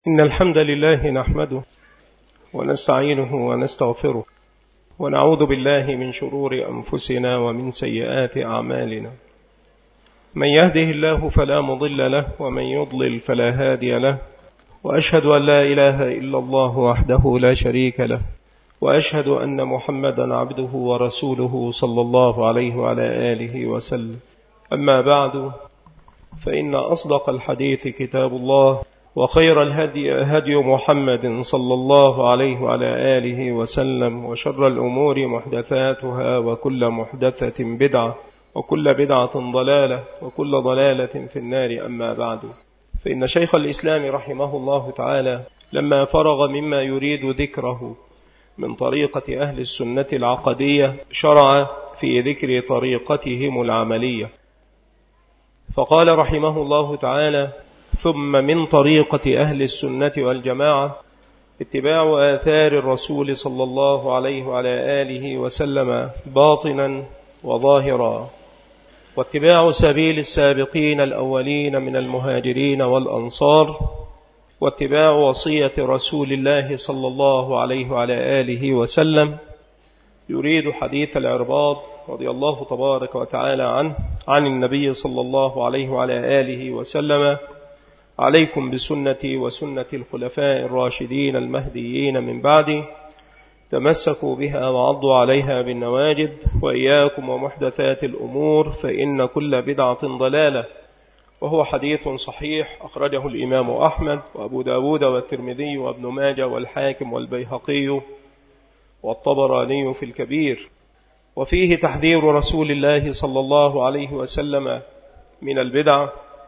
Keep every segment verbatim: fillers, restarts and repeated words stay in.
إن الحمد لله نحمده ونستعينه ونستغفره ونعوذ بالله من شرور أنفسنا ومن سيئات أعمالنا. من يهده الله فلا مضل له ومن يضلل فلا هادي له، وأشهد أن لا إله إلا الله وحده لا شريك له، وأشهد أن محمدا عبده ورسوله صلى الله عليه وعلى آله وسلم. أما بعد، فإن أصدق الحديث كتاب الله، وخير الهدي هدي محمد صلى الله عليه وعلى آله وسلم، وشر الأمور محدثاتها، وكل محدثة بدعة، وكل بدعة ضلالة، وكل ضلالة في النار. أما بعد، فإن شيخ الإسلام رحمه الله تعالى لما فرغ مما يريد ذكره من طريقة أهل السنة العقدية شرع في ذكر طريقتهم العملية، فقال رحمه الله تعالى: ثم من طريقة أهل السنة والجماعة اتباع آثار الرسول صلى الله عليه وعلى آله وسلم باطنا وظاهرا، واتباع سبيل السابقين الأولين من المهاجرين والأنصار، واتباع وصية رسول الله صلى الله عليه وعلى آله وسلم. يريد حديث العرباض رضي الله تبارك وتعالى عنه عن النبي صلى الله عليه وعلى آله وسلم: عليكم بسنتي وسنة الخلفاء الراشدين المهديين من بعدي، تمسكوا بها وعضوا عليها بالنواجد، وإياكم ومحدثات الأمور فإن كل بدعة ضلالة. وهو حديث صحيح أخرجه الإمام أحمد وأبو داود والترمذي وابن ماجه والحاكم والبيهقي والطبراني في الكبير. وفيه تحذير رسول الله صلى الله عليه وسلم من البدع،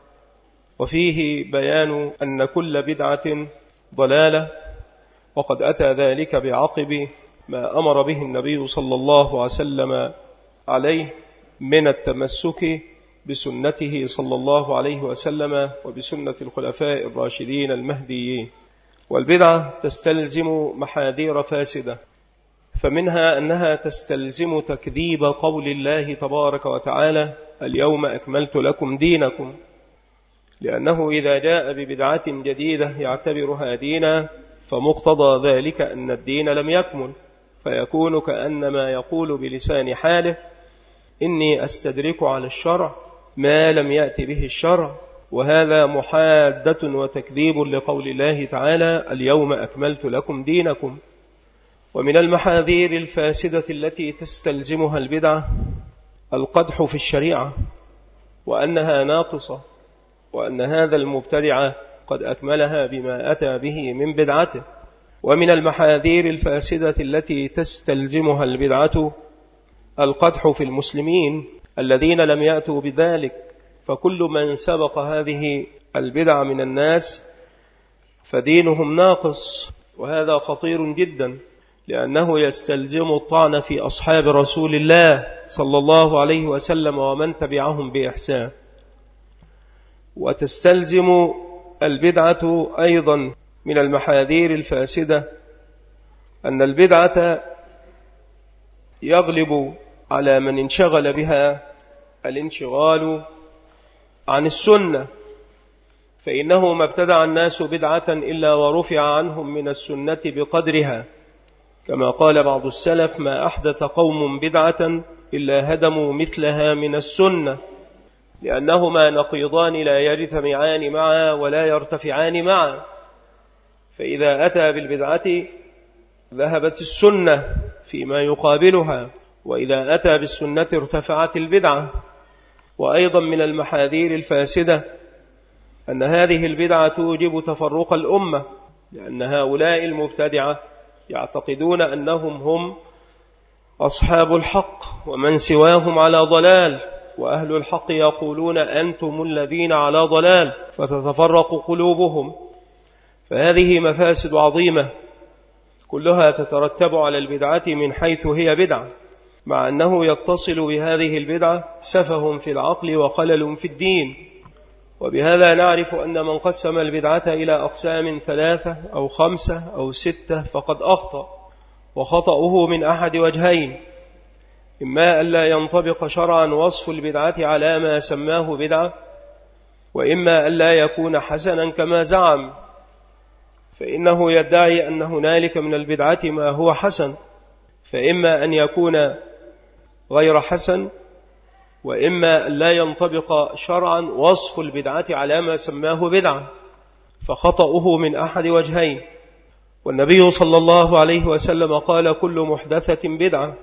وفيه بيان أن كل بدعة ضلالة، وقد أتى ذلك بعقب ما أمر به النبي صلى الله عليه وسلم عليه من التمسك بسنته صلى الله عليه وسلم وبسنة الخلفاء الراشدين المهديين. والبدعة تستلزم محاذير فاسدة، فمنها أنها تستلزم تكذيب قول الله تبارك وتعالى: اليوم أكملت لكم دينكم، لأنه إذا جاء ببدعة جديدة يعتبرها دينا فمقتضى ذلك أن الدين لم يكمل، فيكون كأنما يقول بلسان حاله: إني أستدرك على الشرع ما لم يأتي به الشرع. وهذا محادة وتكذيب لقول الله تعالى: اليوم أكملت لكم دينكم. ومن المحاذير الفاسدة التي تستلزمها البدعة القدح في الشريعة، وأنها ناقصة، وأن هذا المبتدع قد أكملها بما أتى به من بدعته. ومن المحاذير الفاسدة التي تستلزمها البدعة القدح في المسلمين الذين لم يأتوا بذلك، فكل من سبق هذه البدع من الناس فدينهم ناقص، وهذا خطير جدا، لأنه يستلزم الطعن في أصحاب رسول الله صلى الله عليه وسلم ومن تبعهم بإحسان. وتستلزم البدعة أيضا من المحاذير الفاسدة أن البدعة يغلب على من انشغل بها الانشغال عن السنة، فإنه ما ابتدع الناس بدعة إلا ورفع عنهم من السنة بقدرها، كما قال بعض السلف: ما أحدث قوم بدعة إلا هدموا مثلها من السنة، لأنهما نقيضان لا يجتمعان معا ولا يرتفعان معا. فإذا أتى بالبدعة ذهبت السنة فيما يقابلها، وإذا أتى بالسنة ارتفعت البدعة. وأيضا من المحاذير الفاسدة أن هذه البدعة توجب تفرق الأمة، لأن هؤلاء المبتدعة يعتقدون أنهم هم أصحاب الحق ومن سواهم على ضلال، وأهل الحق يقولون أنتم الذين على ضلال، فتتفرق قلوبهم. فهذه مفاسد عظيمة كلها تترتب على البدعة من حيث هي بدعة، مع أنه يتصل بهذه البدعة سفه في العقل وخلل في الدين. وبهذا نعرف أن من قسم البدعة إلى أقسام ثلاثة أو خمسة أو ستة فقد أخطأ، وخطأه من أحد وجهين: إما ألا ينطبق شرعا وصف البدعة على ما سماه بدعة، وإما ألا يكون حسنا كما زعم. فإنه يدعي أن هنالك من البدعة ما هو حسن، فإما أن يكون غير حسن، وإما لا ينطبق شرعا وصف البدعة على ما سماه بدعة، فخطأه من أحد وجهين. والنبي صلى الله عليه وسلم قال: كل محدثة بدعة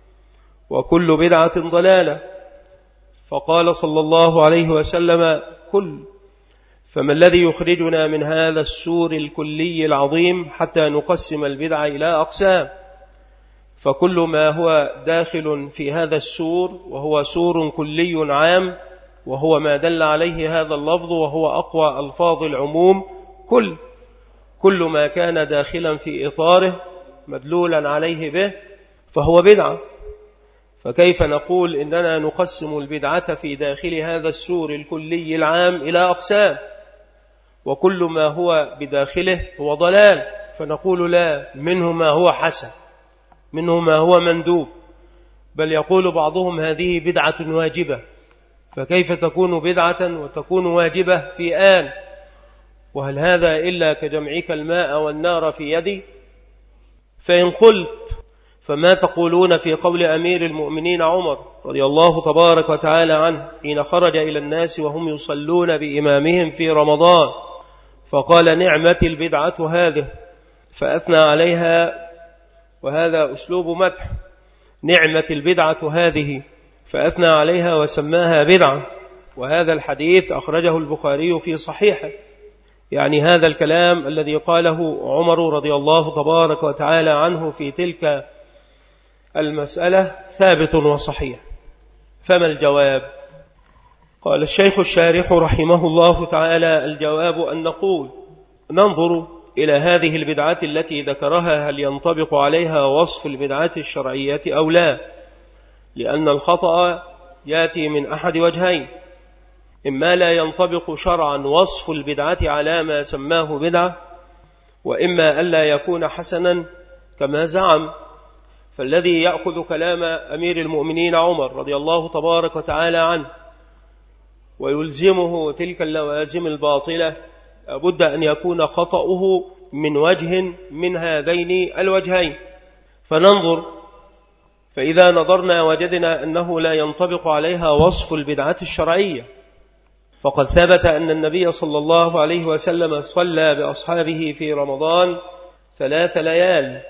وكل بدعة ضلالة. فقال صلى الله عليه وسلم: كل، فما الذي يخرجنا من هذا السور الكلي العظيم حتى نقسم البدعة إلى أقسام؟ فكل ما هو داخل في هذا السور، وهو سور كلي عام، وهو ما دل عليه هذا اللفظ، وهو أقوى ألفاظ العموم، كل كل ما كان داخلا في إطاره مدلولا عليه به فهو بدعة. فكيف نقول إننا نقسم البدعة في داخل هذا السور الكلي العام إلى أقسام، وكل ما هو بداخله هو ضلال؟ فنقول لا، منه ما هو حسن، منه ما هو مندوب، بل يقول بعضهم هذه بدعة واجبة. فكيف تكون بدعة وتكون واجبة في آن؟ وهل هذا إلا كجمعك الماء والنار في يدي؟ فإن قلت فما تقولون في قول أمير المؤمنين عمر رضي الله تبارك وتعالى عنه حين خرج إلى الناس وهم يصلون بإمامهم في رمضان فقال: نعمة البدعة هذه، فأثنى عليها، وهذا أسلوب مدح، نعمة البدعة هذه، فأثنى عليها وسماها بدعة. وهذا الحديث أخرجه البخاري في صحيحه، يعني هذا الكلام الذي قاله عمر رضي الله تبارك وتعالى عنه في تلك المسألة ثابت وصحيح. فما الجواب؟ قال الشيخ الشارح رحمه الله تعالى: الجواب أن نقول ننظر إلى هذه البدعة التي ذكرها هل ينطبق عليها وصف البدعة الشرعية أو لا، لأن الخطأ يأتي من أحد وجهين: إما لا ينطبق شرعا وصف البدعة على ما سماه بدعة، وإما ألا يكون حسنا كما زعم. فالذي يأخذ كلام أمير المؤمنين عمر رضي الله تبارك وتعالى عنه ويلزمه تلك اللوازم الباطلة لابد أن يكون خطأه من وجه من هذين الوجهين. فننظر، فإذا نظرنا وجدنا أنه لا ينطبق عليها وصف البدعة الشرعية، فقد ثبت أن النبي صلى الله عليه وسلم صلى بأصحابه في رمضان ثلاث ليال،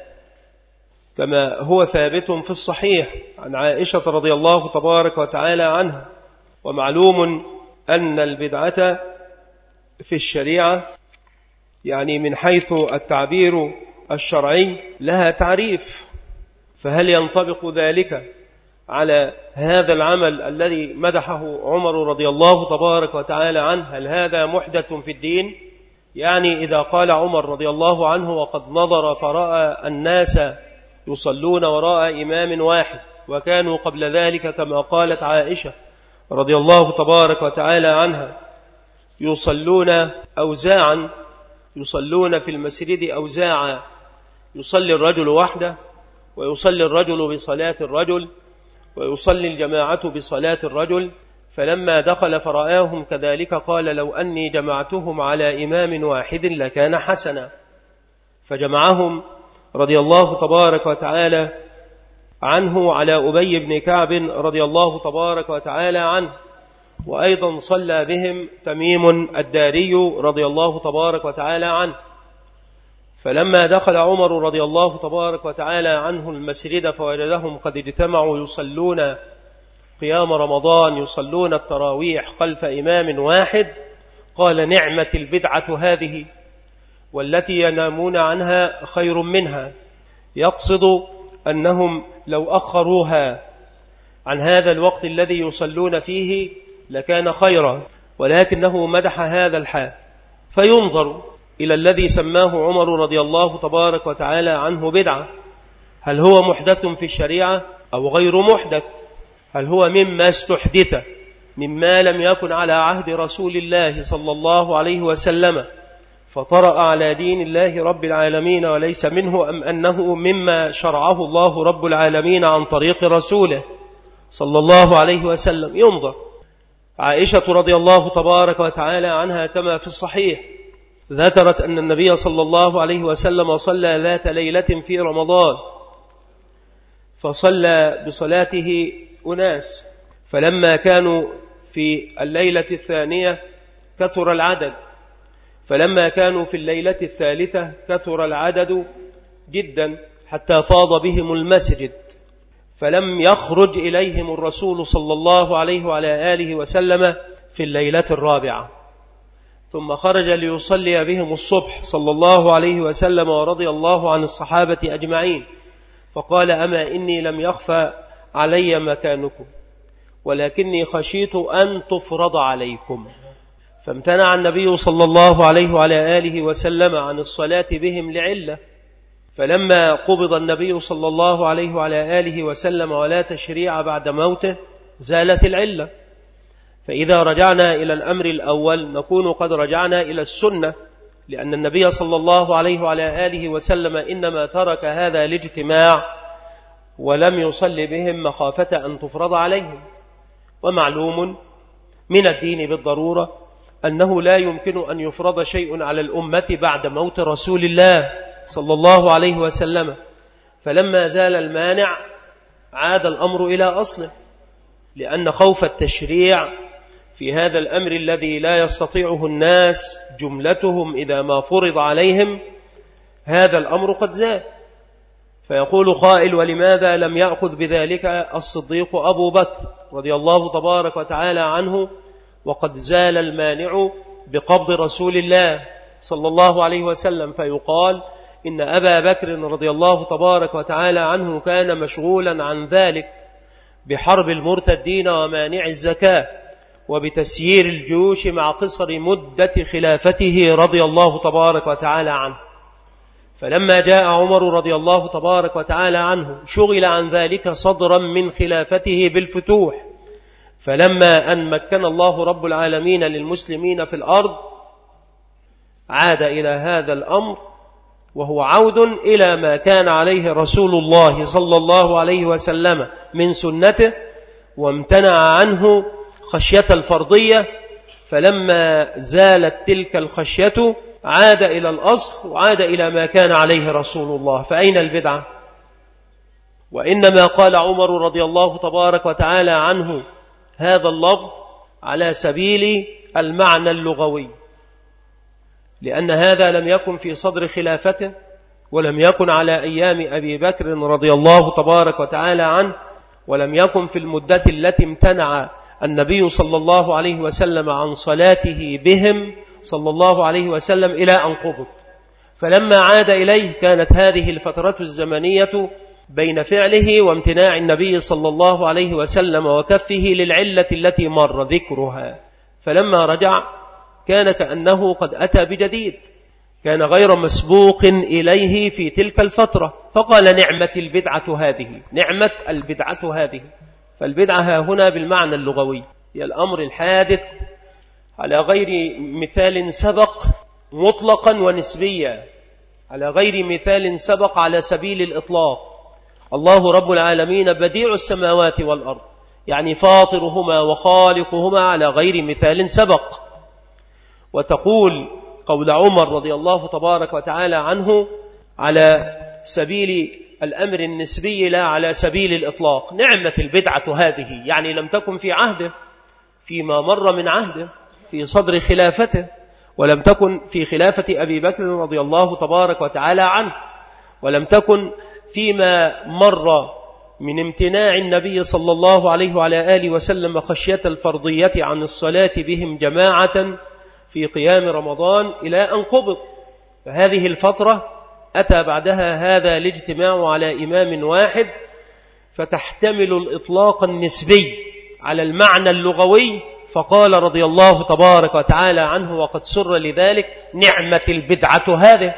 كما هو ثابت في الصحيح عن عائشة رضي الله تبارك وتعالى عنها. ومعلوم أن البدعة في الشريعة يعني من حيث التعبير الشرعي لها تعريف، فهل ينطبق ذلك على هذا العمل الذي مدحه عمر رضي الله تبارك وتعالى عنه؟ هل هذا محدث في الدين؟ يعني إذا قال عمر رضي الله عنه: وقد نظر فرأى الناس يصلون وراء إمام واحد، وكانوا قبل ذلك كما قالت عائشة رضي الله تبارك وتعالى عنها يصلون أوزاعا، يصلون في المسجد أوزاعا، يصلي الرجل وحده، ويصلي الرجل بصلاة الرجل، ويصلي الجماعة بصلاة الرجل. فلما دخل فرآهم كذلك قال: لو أني جمعتهم على إمام واحد لكان حسنا. فجمعهم رضي الله تبارك وتعالى عنه على أبي بن كعب رضي الله تبارك وتعالى عنه، وأيضا صلى بهم تميم الداري رضي الله تبارك وتعالى عنه. فلما دخل عمر رضي الله تبارك وتعالى عنه المسجد فوجدهم قد اجتمعوا يصلون قيام رمضان، يصلون التراويح خلف إمام واحد، قال: نعمة البدعة هذه، والتي ينامون عنها خير منها. يقصد أنهم لو أخروها عن هذا الوقت الذي يصلون فيه لكان خيرا، ولكنه مدح هذا الحال. فينظر إلى الذي سماه عمر رضي الله تبارك وتعالى عنه بدعة، هل هو محدث في الشريعة أو غير محدث؟ هل هو مما استحدث مما لم يكن على عهد رسول الله صلى الله عليه وسلم فطرأ على دين الله رب العالمين وليس منه، أم أنه مما شرعه الله رب العالمين عن طريق رسوله صلى الله عليه وسلم؟ ينظر. عائشة رضي الله تبارك وتعالى عنها كما في الصحيح ذكرت أن النبي صلى الله عليه وسلم صلى ذات ليلة في رمضان، فصلى بصلاته أناس، فلما كانوا في الليلة الثانية كثر العدد، فلما كانوا في الليلة الثالثة كثر العدد جدا حتى فاض بهم المسجد، فلم يخرج إليهم الرسول صلى الله عليه وعلى آله وسلم في الليلة الرابعة، ثم خرج ليصلي بهم الصبح صلى الله عليه وسلم ورضي الله عن الصحابة أجمعين، فقال: أما إني لم يخفى علي مكانكم ولكني خشيت أن تفرض عليكم، فامتنع النبي صلى الله عليه وعلى آله وسلم عن الصلاة بهم لعلة. فلما قبض النبي صلى الله عليه وعلى آله وسلم ولا تشريع بعد موته زالت العلة. فإذا رجعنا إلى الأمر الأول نكون قد رجعنا إلى السنة، لأن النبي صلى الله عليه وعلى آله وسلم إنما ترك هذا الاجتماع ولم يصلي بهم مخافة أن تفرض عليهم. ومعلوم من الدين بالضرورة أنه لا يمكن أن يفرض شيء على الأمة بعد موت رسول الله صلى الله عليه وسلم، فلما زال المانع عاد الأمر إلى أصله، لأن خوف التشريع في هذا الأمر الذي لا يستطيعه الناس جملتهم إذا ما فرض عليهم هذا الأمر قد زال. فيقول قائل: ولماذا لم يأخذ بذلك الصديق أبو بكر رضي الله تبارك وتعالى عنه وقد زال المانع بقبض رسول الله صلى الله عليه وسلم؟ فيقال إن أبا بكر رضي الله تبارك وتعالى عنه كان مشغولا عن ذلك بحرب المرتدين ومانع الزكاة وبتسيير الجيوش مع قصر مدة خلافته رضي الله تبارك وتعالى عنه. فلما جاء عمر رضي الله تبارك وتعالى عنه شغل عن ذلك صدرا من خلافته بالفتوح، فلما أن مكن الله رب العالمين للمسلمين في الأرض عاد إلى هذا الأمر، وهو عود إلى ما كان عليه رسول الله صلى الله عليه وسلم من سنته، وامتنع عنه خشية الفرضية. فلما زالت تلك الخشية عاد إلى الأصل وعاد إلى ما كان عليه رسول الله. فأين البدعة؟ وإنما قال عمر رضي الله تبارك وتعالى عنه هذا اللفظ على سبيل المعنى اللغوي، لأن هذا لم يكن في صدر خلافته ولم يكن على أيام أبي بكر رضي الله تبارك وتعالى عنه، ولم يكن في المدة التي امتنع النبي صلى الله عليه وسلم عن صلاته بهم صلى الله عليه وسلم إلى أن قبض. فلما عاد إليه كانت هذه الفترة الزمنية بين فعله وامتناع النبي صلى الله عليه وسلم وكفه للعلة التي مر ذكرها. فلما رجع كان كأنه قد أتى بجديد، كان غير مسبوق إليه في تلك الفترة، فقال: نعمة البدعة هذه، نعمة البدعة هذه. فالبدعة هنا بالمعنى اللغوي هي الأمر الحادث على غير مثال سبق مطلقا ونسبيا، على غير مثال سبق على سبيل الإطلاق. الله رب العالمين بديع السماوات والأرض، يعني فاطرهما وخالقهما على غير مثال سبق. وتقول قول عمر رضي الله تبارك وتعالى عنه على سبيل الأمر النسبي لا على سبيل الإطلاق: نعمة البدعة هذه، يعني لم تكن في عهده، فيما مر من عهده في صدر خلافته، ولم تكن في خلافة أبي بكر رضي الله تبارك وتعالى عنه، ولم تكن فيما مر من امتناع النبي صلى الله عليه وعلى آله وسلم خشية الفرضية عن الصلاة بهم جماعة في قيام رمضان إلى أن قبض. فهذه الفترة أتى بعدها هذا الاجتماع على إمام واحد، فتحتمل الإطلاق النسبي على المعنى اللغوي، فقال رضي الله تبارك وتعالى عنه وقد سر لذلك: نعمة البدعة هذه.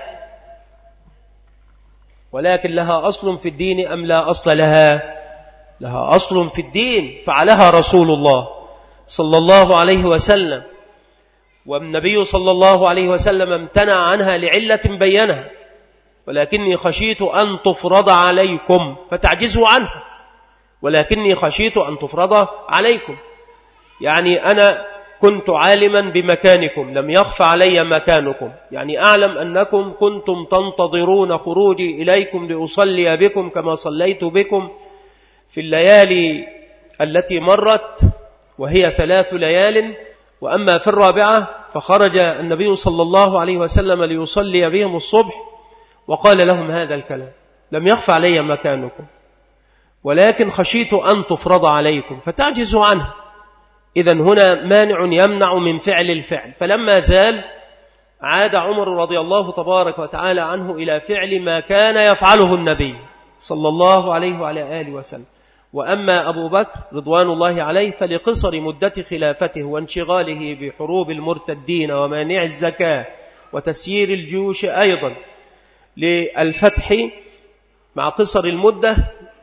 ولكن لها أصل في الدين أم لا أصل لها؟ لها أصل في الدين، فعلها رسول الله صلى الله عليه وسلم، والنبي صلى الله عليه وسلم امتنع عنها لعلة بينها: ولكني خشيت أن تفرض عليكم فتعجزوا عنها، ولكني خشيت أن تفرض عليكم، يعني أنا كنت عالما بمكانكم، لم يخف علي مكانكم، يعني أعلم أنكم كنتم تنتظرون خروجي إليكم لأصلي بكم كما صليت بكم في الليالي التي مرت، وهي ثلاث ليال. وأما في الرابعة فخرج النبي صلى الله عليه وسلم ليصلي بهم الصبح وقال لهم هذا الكلام: لم يخف علي مكانكم، ولكن خشيت أن تفرض عليكم فتعجزوا عنه. إذن هنا مانع يمنع من فعل الفعل. فلما زال عاد عمر رضي الله تبارك وتعالى عنه إلى فعل ما كان يفعله النبي صلى الله عليه وعلى آله وسلم. وأما أبو بكر رضوان الله عليه فلقصر مدة خلافته وانشغاله بحروب المرتدين ومانع الزكاة وتسيير الجيوش أيضا للفتح، مع قصر المدة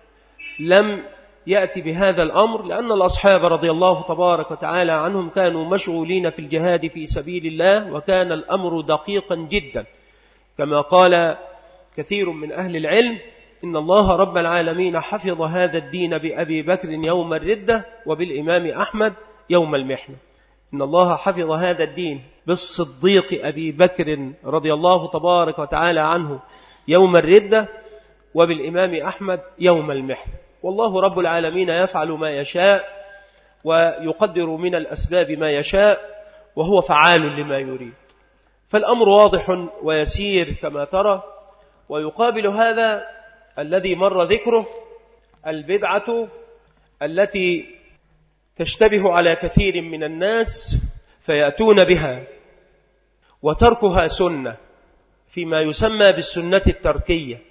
لم يأتي بهذا الأمر، لأن الأصحاب رضي الله تبارك وتعالى عنهم كانوا مشغولين في الجهاد في سبيل الله، وكان الأمر دقيقا جدا، كما قال كثير من أهل العلم: إن الله رب العالمين حفظ هذا الدين بأبي بكر يوم الردة وبالإمام أحمد يوم المحنة. إن الله حفظ هذا الدين بالصديق أبي بكر رضي الله تبارك وتعالى عنه يوم الردة وبالإمام أحمد يوم المحنة. والله رب العالمين يفعل ما يشاء ويقدر من الأسباب ما يشاء، وهو فعال لما يريد. فالأمر واضح ويسير كما ترى. ويقابل هذا الذي مر ذكره البدعة التي تشتبه على كثير من الناس فيأتون بها، وتركها سنة فيما يسمى بالسنة التركية،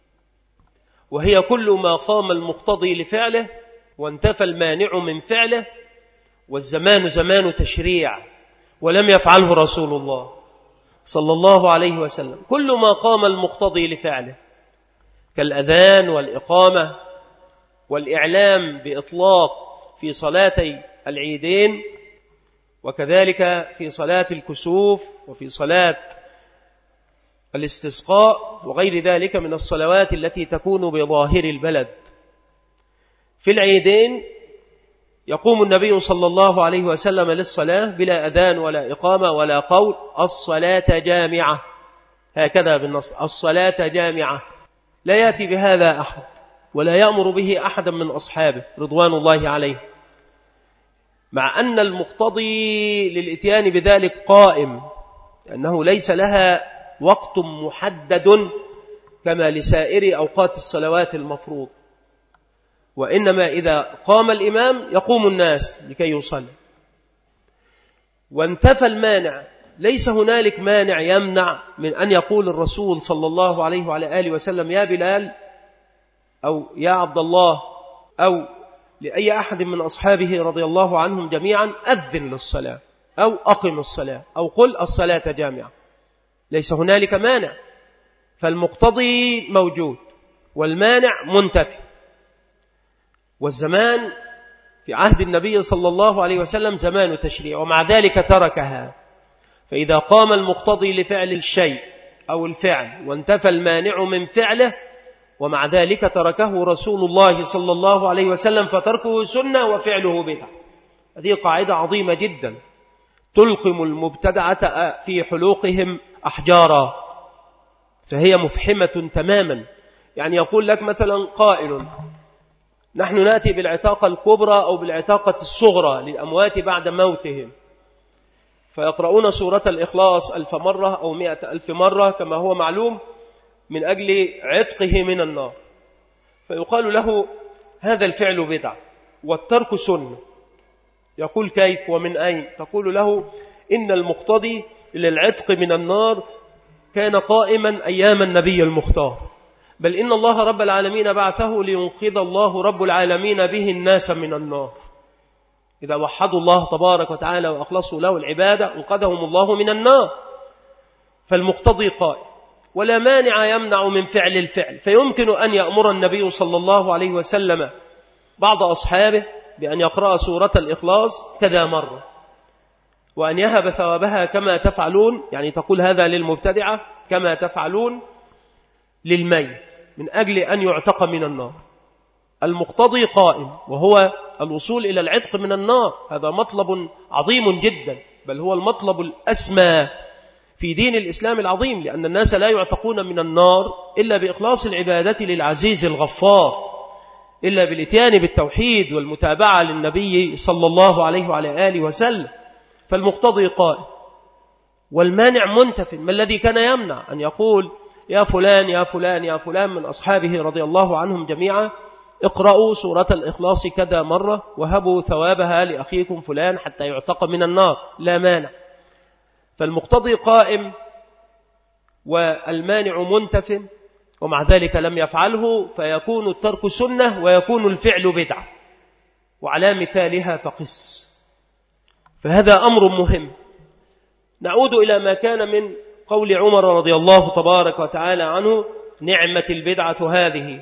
وهي كل ما قام المقتضي لفعله وانتفى المانع من فعله، والزمان زمان تشريع ولم يفعله رسول الله صلى الله عليه وسلم. كل ما قام المقتضي لفعله كالأذان والإقامة والإعلام بإطلاق في صلاتي العيدين، وكذلك في صلاة الكسوف وفي صلاة الاستسقاء وغير ذلك من الصلوات التي تكون بظاهر البلد. في العيدين يقوم النبي صلى الله عليه وسلم للصلاة بلا أذان ولا إقامة ولا قول: الصلاة جامعة، هكذا بالنصب: الصلاة جامعة. لا يأتي بهذا أحد ولا يأمر به أحدا من أصحابه رضوان الله عليه، مع أن المقتضي للإتيان بذلك قائم، أنه ليس لها وقت محدد كما لسائر أوقات الصلوات المفروض، وإنما إذا قام الإمام يقوم الناس لكي يصلي. وانتفى المانع، ليس هنالك مانع يمنع من أن يقول الرسول صلى الله عليه وعلى آله وسلم: يا بلال، أو يا عبد الله، أو لأي أحد من أصحابه رضي الله عنهم جميعا: أذن للصلاة، أو أقم الصلاة، أو قل الصلاة جامعة. ليس هنالك مانع، فالمقتضي موجود والمانع منتفي. والزمان في عهد النبي صلى الله عليه وسلم زمان تشريع، ومع ذلك تركها. فإذا قام المقتضي لفعل الشيء أو الفعل وانتفى المانع من فعله ومع ذلك تركه رسول الله صلى الله عليه وسلم، فتركه سنة وفعله بدعة. هذه قاعدة عظيمة جدا تلقم المبتدعة في حلوقهم أحجارا، فهي مفحمة تماما. يعني يقول لك مثلا قائل: نحن نأتي بالعتاقة الكبرى أو بالعتاقة الصغرى للأموات بعد موتهم، فيقرؤون سورة الإخلاص ألف مرة أو مئة ألف مرة كما هو معلوم من أجل عتقه من النار. فيقال له: هذا الفعل بدعة والترك سنة. يقول: كيف ومن أين؟ تقول له: إن المقتضي للعتق من النار كان قائما أيام النبي المختار، بل إن الله رب العالمين بعثه لينقذ الله رب العالمين به الناس من النار. إذا وحدوا الله تبارك وتعالى وأخلصوا له العبادة انقذهم الله من النار. فالمقتضي قائم، ولا مانع يمنع من فعل الفعل. فيمكن أن يأمر النبي صلى الله عليه وسلم بعض أصحابه بأن يقرأ سورة الإخلاص كذا مرة، وأن يهب ثوابها كما تفعلون، يعني تقول هذا للمبتدعة كما تفعلون للميت، من أجل أن يعتق من النار. المقتضي قائم، وهو الوصول إلى العتق من النار. هذا مطلب عظيم جدا، بل هو المطلب الأسمى في دين الإسلام العظيم، لأن الناس لا يعتقون من النار إلا بإخلاص العبادة للعزيز الغفار، إلا بالاتيان بالتوحيد والمتابعة للنبي صلى الله عليه وعلى آله وسلم. فالمقتضي قائم والمانع منتف. ما الذي كان يمنع أن يقول يا فلان يا فلان يا فلان من أصحابه رضي الله عنهم جميعا اقرأوا سورة الإخلاص كذا مرة وهبوا ثوابها لأخيكم فلان حتى يعتق من النار؟ لا مانع. فالمقتضي قائم والمانع منتف، ومع ذلك لم يفعله، فيكون الترك سنة ويكون الفعل بدعة. وعلى مثالها فقس. فهذا أمر مهم. نعود إلى ما كان من قول عمر رضي الله تبارك وتعالى عنه: نعمة البدعة هذه.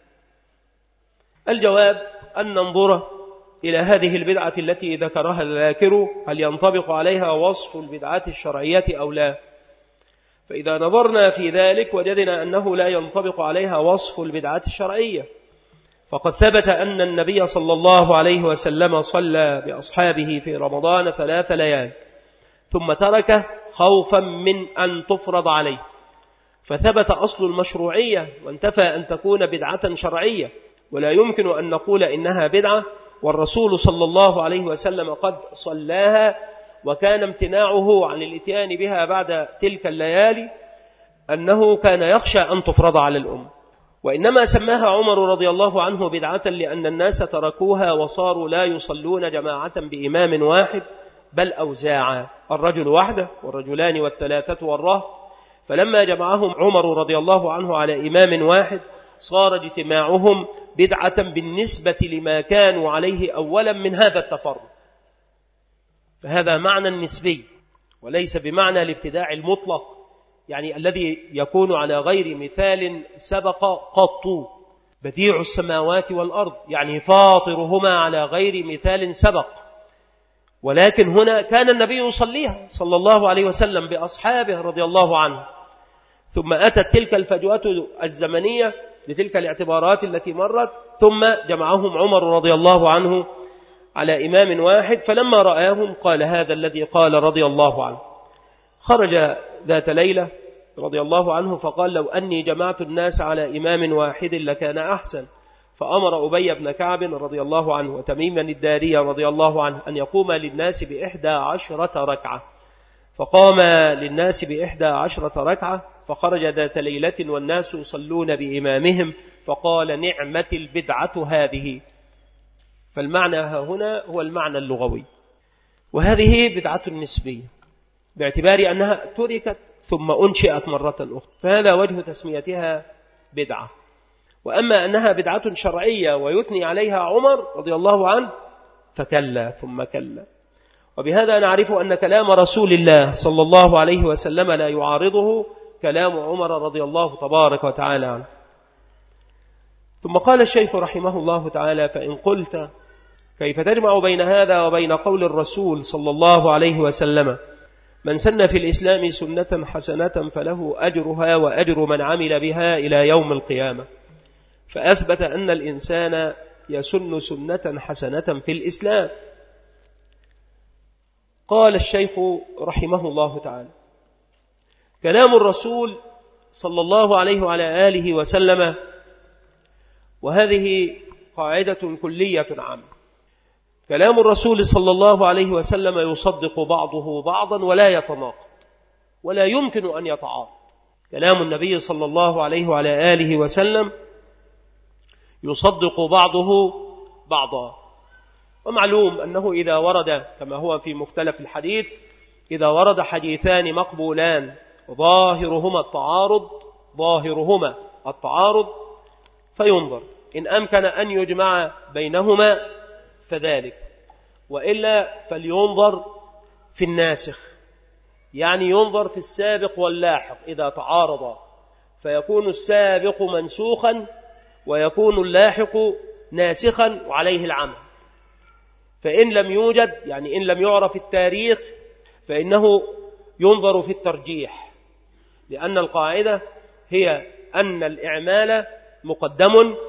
الجواب أن ننظر إلى هذه البدعة التي ذكرها الذاكر، هل ينطبق عليها وصف البدعة الشرعية أو لا؟ فإذا نظرنا في ذلك وجدنا أنه لا ينطبق عليها وصف البدعة الشرعية. فقد ثبت أن النبي صلى الله عليه وسلم صلى بأصحابه في رمضان ثلاث ليال ثم تركه خوفا من أن تفرض عليه، فثبت أصل المشروعية وانتفى أن تكون بدعة شرعية. ولا يمكن أن نقول إنها بدعة والرسول صلى الله عليه وسلم قد صلاها، وكان امتناعه عن الاتيان بها بعد تلك الليالي أنه كان يخشى أن تفرض على الأمة. وإنما سماها عمر رضي الله عنه بدعة لأن الناس تركوها وصاروا لا يصلون جماعة بإمام واحد بل أوزاعا، الرجل وحده والرجلان والثلاثة والرهط. فلما جمعهم عمر رضي الله عنه على إمام واحد صار اجتماعهم بدعة بالنسبة لما كانوا عليه أولا من هذا التفرد. فهذا معنى النسبي وليس بمعنى الابتداع المطلق، يعني الذي يكون على غير مثال سبق قط. بديع السماوات والأرض يعني فاطرهما على غير مثال سبق. ولكن هنا كان النبي يصليها صلى الله عليه وسلم بأصحابه رضي الله عنه، ثم أتت تلك الفجوة الزمنية لتلك الاعتبارات التي مرت، ثم جمعهم عمر رضي الله عنه على إمام واحد. فلما رآهم قال هذا الذي قال رضي الله عنه. خرج ذات ليلة رضي الله عنه فقال لو أني جمعت الناس على إمام واحد لكان أحسن. فأمر أبي بن كعب رضي الله عنه وتميما الداري رضي الله عنه أن يقوم للناس بإحدى عشرة ركعة، فقام للناس بإحدى عشرة ركعة. فخرج ذات ليلة والناس يصلون بإمامهم فقال نعمة البدعة هذه. فالمعنى هنا هو المعنى اللغوي، وهذه بدعة نسبية باعتبار أنها تركت ثم أنشئت مرة أخرى، فهذا وجه تسميتها بدعة. وأما أنها بدعة شرعية ويثني عليها عمر رضي الله عنه فكلا ثم كلا. وبهذا نعرف أن كلام رسول الله صلى الله عليه وسلم لا يعارضه كلام عمر رضي الله تبارك وتعالى عنه. ثم قال الشيخ رحمه الله تعالى: فإن قلت كيف تجمع بين هذا وبين قول الرسول صلى الله عليه وسلم من سن في الإسلام سنة حسنة فله أجرها وأجر من عمل بها إلى يوم القيامة؟ فأثبت أن الإنسان يسن سنة حسنة في الإسلام. قال الشيخ رحمه الله تعالى: كلام الرسول صلى الله عليه وعلى آله وسلم، وهذه قاعدة كلية عامة، كلام الرسول صلى الله عليه وسلم يصدق بعضه بعضا ولا يتناقض ولا يمكن أن يتعارض. كلام النبي صلى الله عليه وعلى آله وسلم يصدق بعضه بعضا. ومعلوم أنه إذا ورد كما هو في مختلف الحديث، إذا ورد حديثان مقبولان ظاهرهما التعارض ظاهرهما التعارض فينظر إن أمكن أن يجمع بينهما فذلك، وإلا فلينظر في الناسخ، يعني ينظر في السابق واللاحق إذا تعارضا، فيكون السابق منسوخا ويكون اللاحق ناسخا وعليه العمل. فإن لم يوجد، يعني إن لم يعرف التاريخ، فإنه ينظر في الترجيح، لأن القاعدة هي أن الإعمال مقدم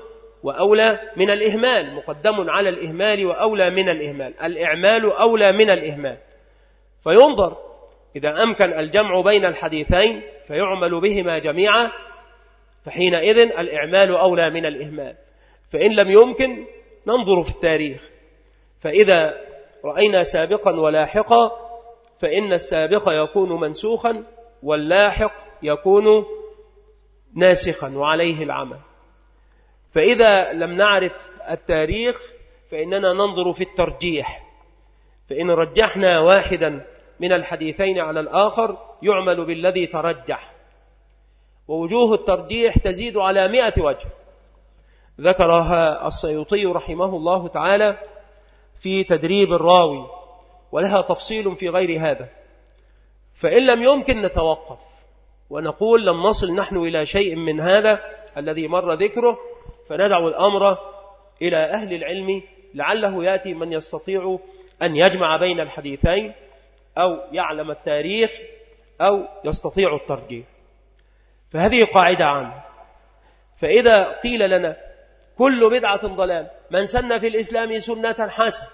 وأولى من الإهمال، مقدم على الإهمال وأولى من الإهمال، الإعمال أولى من الإهمال. فينظر إذا أمكن الجمع بين الحديثين فيعمل بهما جميعا، فحينئذ الإعمال أولى من الإهمال. فإن لم يمكن ننظر في التاريخ، فإذا رأينا سابقا ولاحقا فإن السابق يكون منسوخا واللاحق يكون ناسخا وعليه العمل. فإذا لم نعرف التاريخ فإننا ننظر في الترجيح، فإن رجحنا واحدا من الحديثين على الآخر يعمل بالذي ترجح، ووجوه الترجيح تزيد على مئة وجه ذكرها السيوطي رحمه الله تعالى في تدريب الراوي، ولها تفصيل في غير هذا. فإن لم يمكن نتوقف ونقول لم نصل نحن إلى شيء من هذا الذي مر ذكره، فندع الأمر إلى أهل العلم لعله يأتي من يستطيع أن يجمع بين الحديثين أو يعلم التاريخ أو يستطيع الترجيح. فهذه قاعدة عامة. فإذا قيل لنا كل بدعة ضلال، من سن في الإسلام سنة حسنة،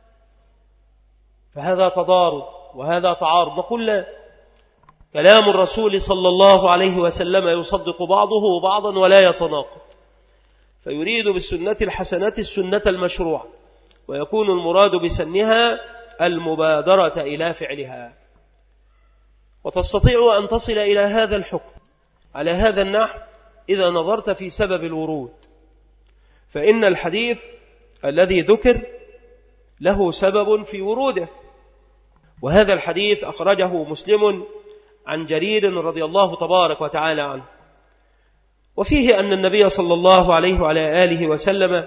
فهذا تضارب وهذا تعارض. نقول لا، كلام الرسول صلى الله عليه وسلم يصدق بعضه بعضا ولا يتناقض، فيريد بالسنة الحسنة السنة المشروعة، ويكون المراد بسنها المبادرة إلى فعلها. وتستطيع أن تصل إلى هذا الحكم على هذا النحو إذا نظرت في سبب الورود، فإن الحديث الذي ذكر له سبب في وروده، وهذا الحديث أخرجه مسلم عن جرير رضي الله تبارك وتعالى عنه، وفيه أن النبي صلى الله عليه وعلى آله وسلم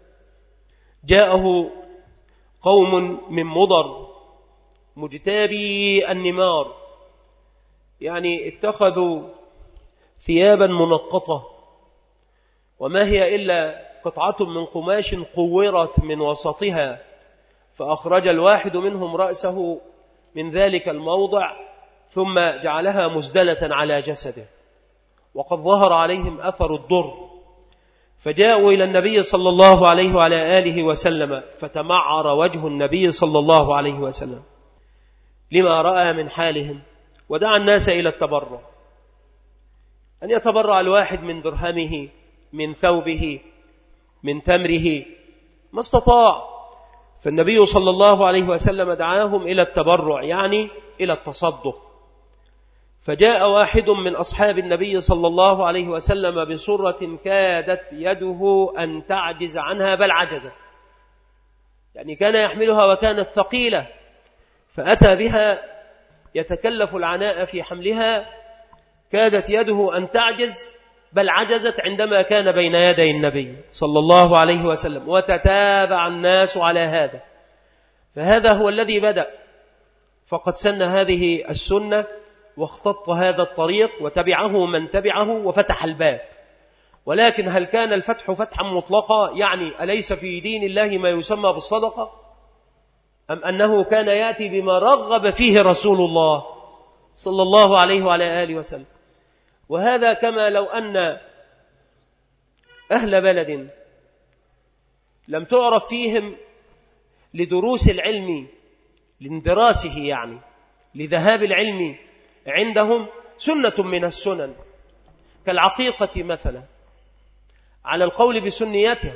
جاءه قوم من مضر مجتابي النمار، يعني اتخذوا ثيابا منقطة، وما هي إلا قطعة من قماش قورت من وسطها، فأخرج الواحد منهم رأسه من ذلك الموضع ثم جعلها مزدلة على جسده، وقد ظهر عليهم أثر الضر، فجاءوا إلى النبي صلى الله عليه وعلى آله وسلم، فتمعر وجه النبي صلى الله عليه وسلم لما رأى من حالهم، ودعا الناس إلى التبرع، أن يتبرع الواحد من درهمه، من ثوبه، من تمره، ما استطاع. فالنبي صلى الله عليه وسلم دعاهم إلى التبرع، يعني إلى التصدق. فجاء واحد من أصحاب النبي صلى الله عليه وسلم بصرة كادت يده أن تعجز عنها، بل عجزت، يعني كان يحملها وكانت ثقيلة، فأتى بها يتكلف العناء في حملها، كادت يده أن تعجز بل عجزت عندما كان بين يدي النبي صلى الله عليه وسلم، وتتابع الناس على هذا. فهذا هو الذي بدأ، فقد سن هذه السنة واختط هذا الطريق وتبعه من تبعه وفتح الباب. ولكن هل كان الفتح فتحا مطلقا؟ يعني أليس في دين الله ما يسمى بالصدقة؟ أم أنه كان يأتي بما رغب فيه رسول الله صلى الله عليه وعلى آله وسلم؟ وهذا كما لو أن أهل بلد لم تعرف فيهم لدروس العلم، لاندراسه يعني لذهاب العلم عندهم سنة من السنن كالعقيقة مثلا، على القول بسنيتها،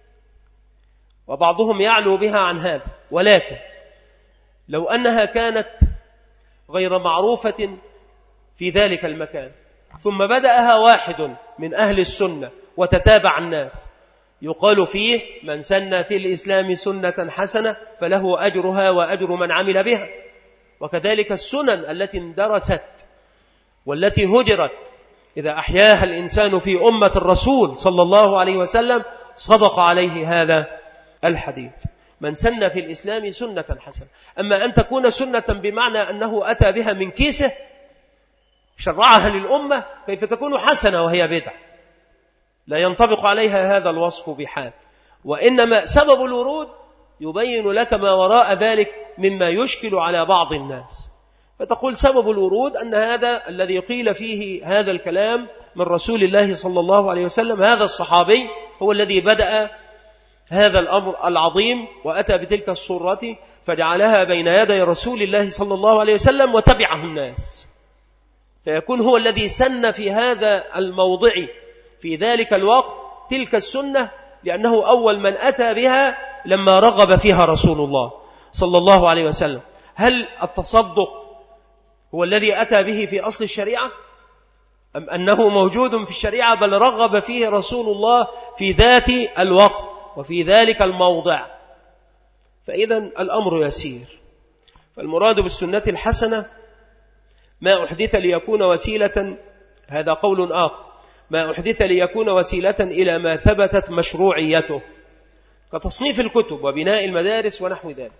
وبعضهم يعلو بها عن هذا، ولكن لو أنها كانت غير معروفة في ذلك المكان ثم بدأها واحد من أهل السنة وتتابع الناس، يقال فيه من سن في الإسلام سنة حسنة فله أجرها وأجر من عمل بها. وكذلك السنن التي اندرست والتي هجرت، إذا أحياها الإنسان في أمة الرسول صلى الله عليه وسلم صدق عليه هذا الحديث، من سن في الإسلام سنة حسنة. أما أن تكون سنة بمعنى أنه أتى بها من كيسه شرعها للأمة، كيف تكون حسنة وهي بدعة؟ لا ينطبق عليها هذا الوصف بحال. وإنما سبب الورود يبين لك ما وراء ذلك مما يشكل على بعض الناس، فتقول سبب الورود أن هذا الذي قيل فيه هذا الكلام من رسول الله صلى الله عليه وسلم، هذا الصحابي هو الذي بدأ هذا الأمر العظيم وأتى بتلك الصورة فجعلها بين يدي رسول الله صلى الله عليه وسلم وتبعه الناس، فيكون هو الذي سن في هذا الموضع في ذلك الوقت تلك السنة، لأنه أول من أتى بها لما رغب فيها رسول الله صلى الله عليه وسلم. هل التصدق هو الذي أتى به في أصل الشريعة أم أنه موجود في الشريعة بل رغب فيه رسول الله في ذات الوقت وفي ذلك الموضع؟ فإذا الأمر يسير. فالمراد بالسنة الحسنة ما أحدث ليكون وسيلة، هذا قول آخر، ما أحدث ليكون وسيلة إلى ما ثبتت مشروعيته كتصنيف الكتب وبناء المدارس ونحو ذلك.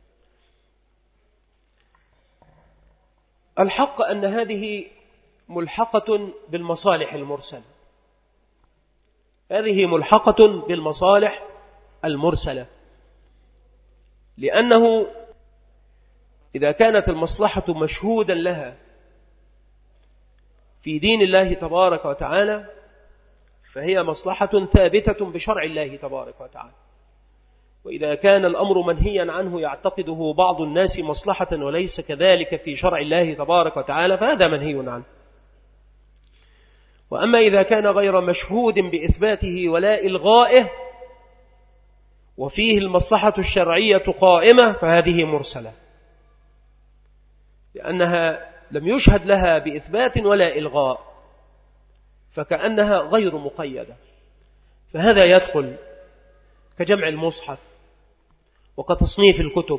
الحق أن هذه ملحقة بالمصالح المرسلة، هذه ملحقة بالمصالح المرسلة، لأنه إذا كانت المصلحة مشهودا لها في دين الله تبارك وتعالى فهي مصلحة ثابتة بشرع الله تبارك وتعالى. وإذا كان الأمر منهيا عنه يعتقده بعض الناس مصلحة وليس كذلك في شرع الله تبارك وتعالى فهذا منهي عنه. وأما إذا كان غير مشهود بإثباته ولا إلغائه وفيه المصلحة الشرعية قائمة فهذه مرسلة، لأنها لم يشهد لها بإثبات ولا إلغاء فكأنها غير مقيدة. فهذا يدخل كجمع المصحف وكتصنيف الكتب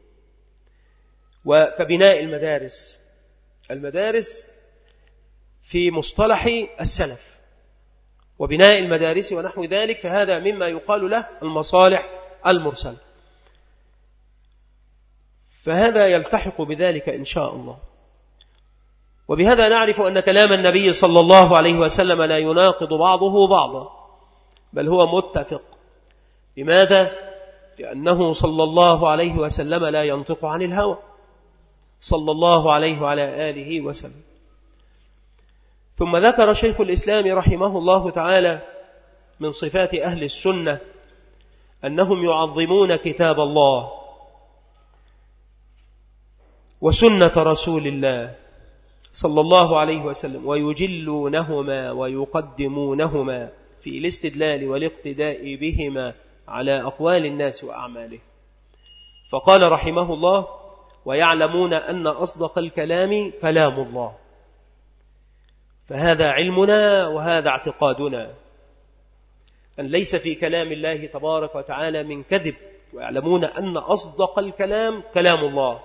وكبناء المدارس. المدارس في مصطلح السلف وبناء المدارس ونحو ذلك، فهذا مما يقال له المصالح المرسلة، فهذا يلتحق بذلك إن شاء الله. وبهذا نعرف أن كلام النبي صلى الله عليه وسلم لا يناقض بعضه بعضا بل هو متفق. لماذا؟ لأنه صلى الله عليه وسلم لا ينطق عن الهوى صلى الله عليه وعلى آله وسلم. ثم ذكر شيخ الإسلام رحمه الله تعالى من صفات أهل السنة أنهم يعظمون كتاب الله وسنة رسول الله صلى الله عليه وسلم ويجلونهما ويقدمونهما في الاستدلال والاقتداء بهما على أقوال الناس وأعماله. فقال رحمه الله: ويعلمون أن أصدق الكلام كلام الله. فهذا علمنا وهذا اعتقادنا أن ليس في كلام الله تبارك وتعالى من كذب، ويعلمون أن أصدق الكلام كلام الله.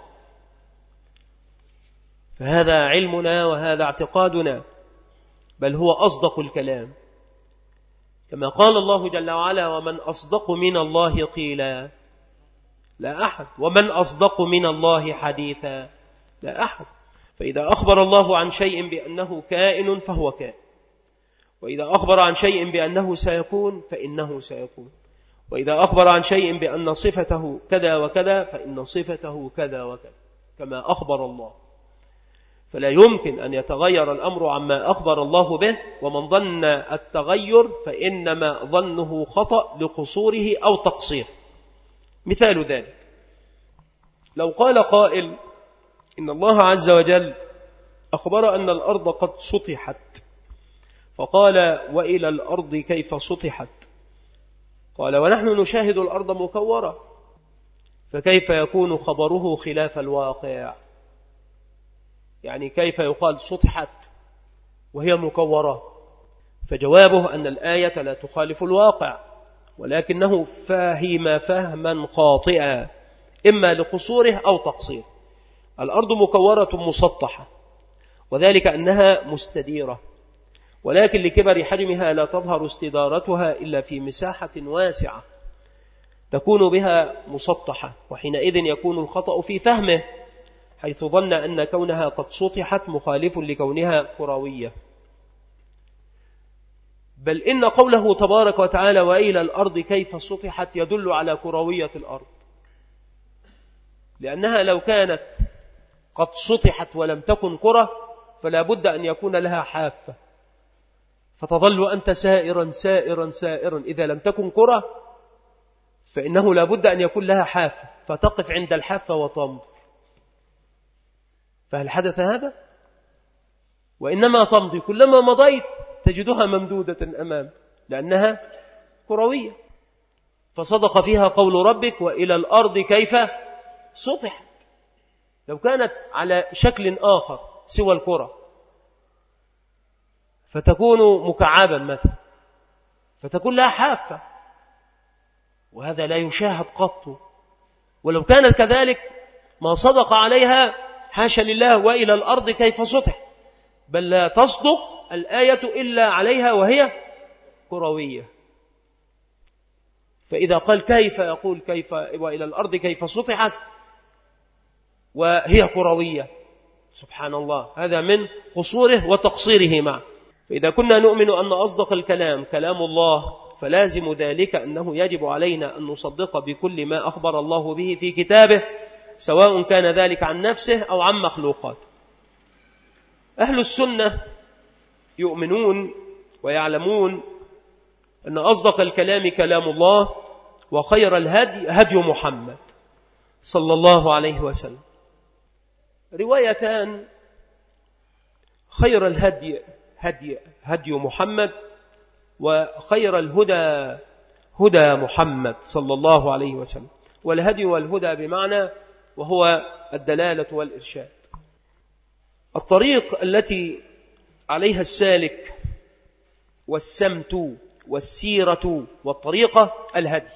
فهذا علمنا وهذا اعتقادنا، بل هو أصدق الكلام، كما قال الله جل وعلا: ومن أصدق من الله قيلا لا أحد، ومن أصدق من الله حديثا لا أحد. فإذا أخبر الله عن شيء بأنه كائن فهو كائن، وإذا أخبر عن شيء بأنه سيكون فإنه سيكون، وإذا أخبر عن شيء بأن صفته كذا وكذا فإن صفته كذا وكذا كما أخبر الله. فلا يمكن أن يتغير الأمر عما أخبر الله به، ومن ظن التغير فإنما ظنه خطأ لقصوره أو تقصير. مثال ذلك: لو قال قائل إن الله عز وجل أخبر أن الأرض قد سطحت، فقال: وإلى الأرض كيف سطحت؟ قال: ونحن نشاهد الأرض مكورة، فكيف يكون خبره خلاف الواقع؟ يعني كيف يقال سطحت وهي مكورة؟ فجوابه أن الآية لا تخالف الواقع، ولكنه فاهم فهما خاطئا إما لقصوره أو تقصير. الأرض مكورة مسطحة، وذلك أنها مستديرة، ولكن لكبر حجمها لا تظهر استدارتها إلا في مساحة واسعة تكون بها مسطحة، وحينئذ يكون الخطأ في فهمه، حيث ظن أن كونها قد سطحت مخالف لكونها كروية. بل إن قوله تبارك وتعالى: وإلى الأرض كيف سطحت يدل على كروية الأرض، لأنها لو كانت قد سطحت ولم تكن كرة فلا بد أن يكون لها حافة، فتظل أنت سائرا سائرا سائرا. إذا لم تكن كرة فإنه لابد أن يكون لها حافة، فتقف عند الحافة وتنظر. فهل حدث هذا؟ وإنما تمضي، كلما مضيت تجدها ممدودة أمام، لأنها كروية. فصدق فيها قول ربك وإلى الأرض كيف سطحت. لو كانت على شكل آخر سوى الكرة فتكون مكعبا مثلا، فتكون لها حافة، وهذا لا يشاهد قط. ولو كانت كذلك ما صدق عليها حاشا لله وإلى الأرض كيف سطح، بل لا تصدق الآية إلا عليها وهي كروية. فإذا قال كيف يقول كيف وإلى الأرض كيف سطحت وهي كروية، سبحان الله، هذا من قصوره وتقصيره معه. فإذا كنا نؤمن أن أصدق الكلام كلام الله، فلازم ذلك أنه يجب علينا أن نصدق بكل ما أخبر الله به في كتابه، سواء كان ذلك عن نفسه أو عن مخلوقات. أهل السنة يؤمنون ويعلمون أن أصدق الكلام كلام الله، وخير الهدي هدي محمد صلى الله عليه وسلم. روايتان: خير الهدي هدي, هدي محمد، وخير الهدى هدى محمد صلى الله عليه وسلم. والهدي والهدى بمعنى وهو الدلالة والإرشاد، الطريق التي عليها السالك، والسمت والسيرة والطريقة الهدي.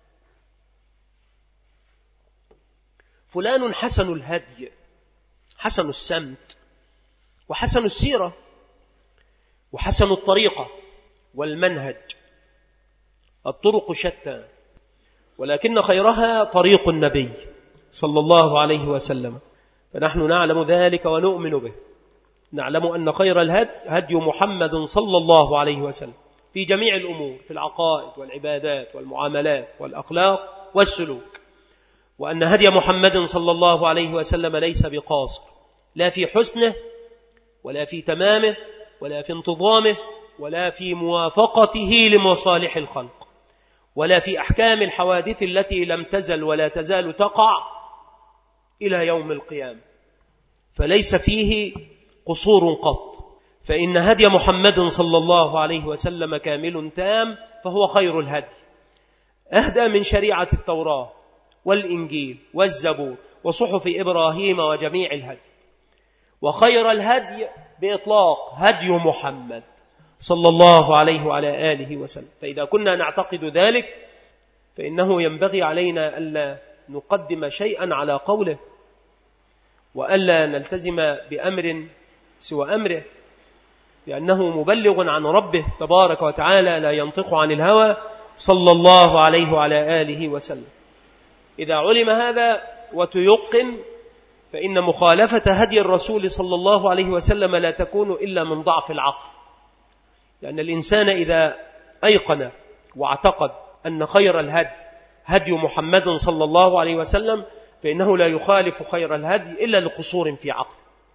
فلان حسن الهدي، حسن السمت، وحسن السيرة، وحسن الطريقة والمنهج. الطرق شتى، ولكن خيرها طريق النبي صلى الله عليه وسلم، فنحن نعلم ذلك ونؤمن به. نعلم أن خير الهدي هدي محمد صلى الله عليه وسلم في جميع الأمور، في العقائد والعبادات والمعاملات والأخلاق والسلوك، وأن هدي محمد صلى الله عليه وسلم ليس بقاصر، لا في حسنه ولا في تمامه ولا في انتظامه ولا في موافقته لمصالح الخلق، ولا في أحكام الحوادث التي لم تزل ولا تزال تقع إلى يوم القيامة، فليس فيه قصور قط. فإن هدي محمد صلى الله عليه وسلم كامل تام، فهو خير الهدي، أهدى من شريعة التوراة والإنجيل والزبور وصحف إبراهيم وجميع الهدي. وخير الهدي بإطلاق هدي محمد صلى الله عليه وعلى آله وسلم. فإذا كنا نعتقد ذلك فإنه ينبغي علينا ألا نقدم شيئا على قوله، وألا نلتزم بأمر سوى أمره، لأنه مبلغ عن ربه تبارك وتعالى، لا ينطق عن الهوى صلى الله عليه وعلى آله وسلم. إذا علم هذا وتيقن، فإن مخالفة هدي الرسول صلى الله عليه وسلم لا تكون إلا من ضعف العقل، لأن الإنسان إذا أيقن واعتقد أن خير الهدي هدي محمد صلى الله عليه وسلم، فإنه لا يخالف خير الهدي إلا لقصور في عقله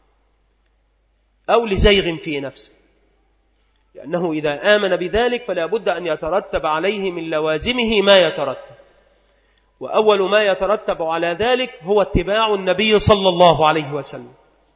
أو لزيغ في نفسه، لأنه إذا آمن بذلك فلا بد أن يترتب عليه من لوازمه ما يترتب، وأول ما يترتب على ذلك هو اتباع النبي صلى الله عليه وسلم.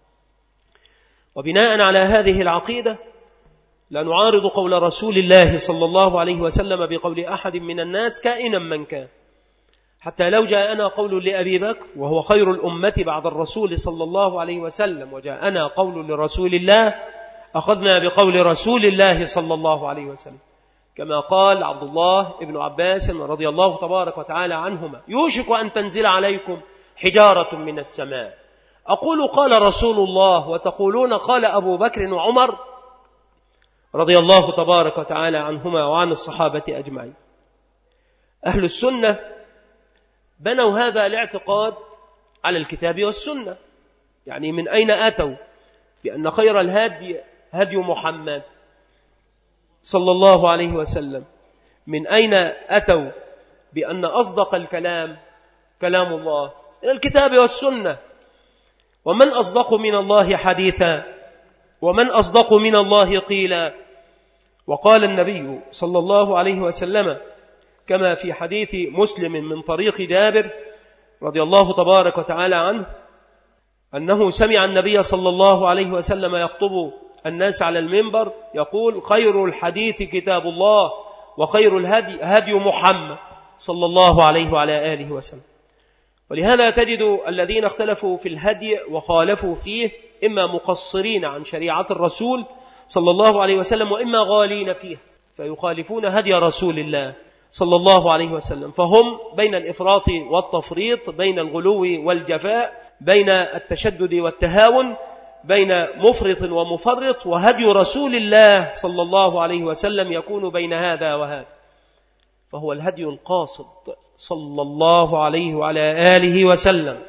وبناء على هذه العقيدة لا نعارض قول رسول الله صلى الله عليه وسلم بقول أحد من الناس كائنا من كان، حتى لو جاءنا قول لأبي بكر وهو خير الأمة بعد الرسول صلى الله عليه وسلم، وجاءنا قول لرسول الله، أخذنا بقول رسول الله صلى الله عليه وسلم، كما قال عبد الله ابن عباس رضي الله تبارك وتعالى عنهما: يوشك أن تنزل عليكم حجارة من السماء، أقول قال رسول الله وتقولون قال أبو بكر وعمر رضي الله تبارك وتعالى عنهما وعن الصحابة أجمعين. أهل السنة بنوا هذا الاعتقاد على الكتاب والسنة. يعني من أين أتوا بأن خير الهدي هدي محمد صلى الله عليه وسلم؟ من أين أتوا بأن أصدق الكلام كلام الله؟ إلى الكتاب والسنة. ومن أصدق من الله حديثا، ومن أصدق من الله قيلا، وقال النبي صلى الله عليه وسلم كما في حديث مسلم من طريق جابر رضي الله تبارك وتعالى عنه أنه سمع النبي صلى الله عليه وسلم يخطب الناس على المنبر يقول: خير الحديث كتاب الله وخير الهدي هدي محمد صلى الله عليه وعلى آله وسلم. ولهذا تجد الذين اختلفوا في الهدي وخالفوا فيه إما مقصرين عن شريعة الرسول صلى الله عليه وسلم وإما غالين فيه فيخالفون هدي رسول الله صلى الله عليه وسلم، فهم بين الإفراط والتفريط، بين الغلو والجفاء، بين التشدد والتهاون، بين مفرط ومفرط. وهدي رسول الله صلى الله عليه وسلم يكون بين هذا وهذا، فهو الهدي القاصد صلى الله عليه وعلى آله وسلم.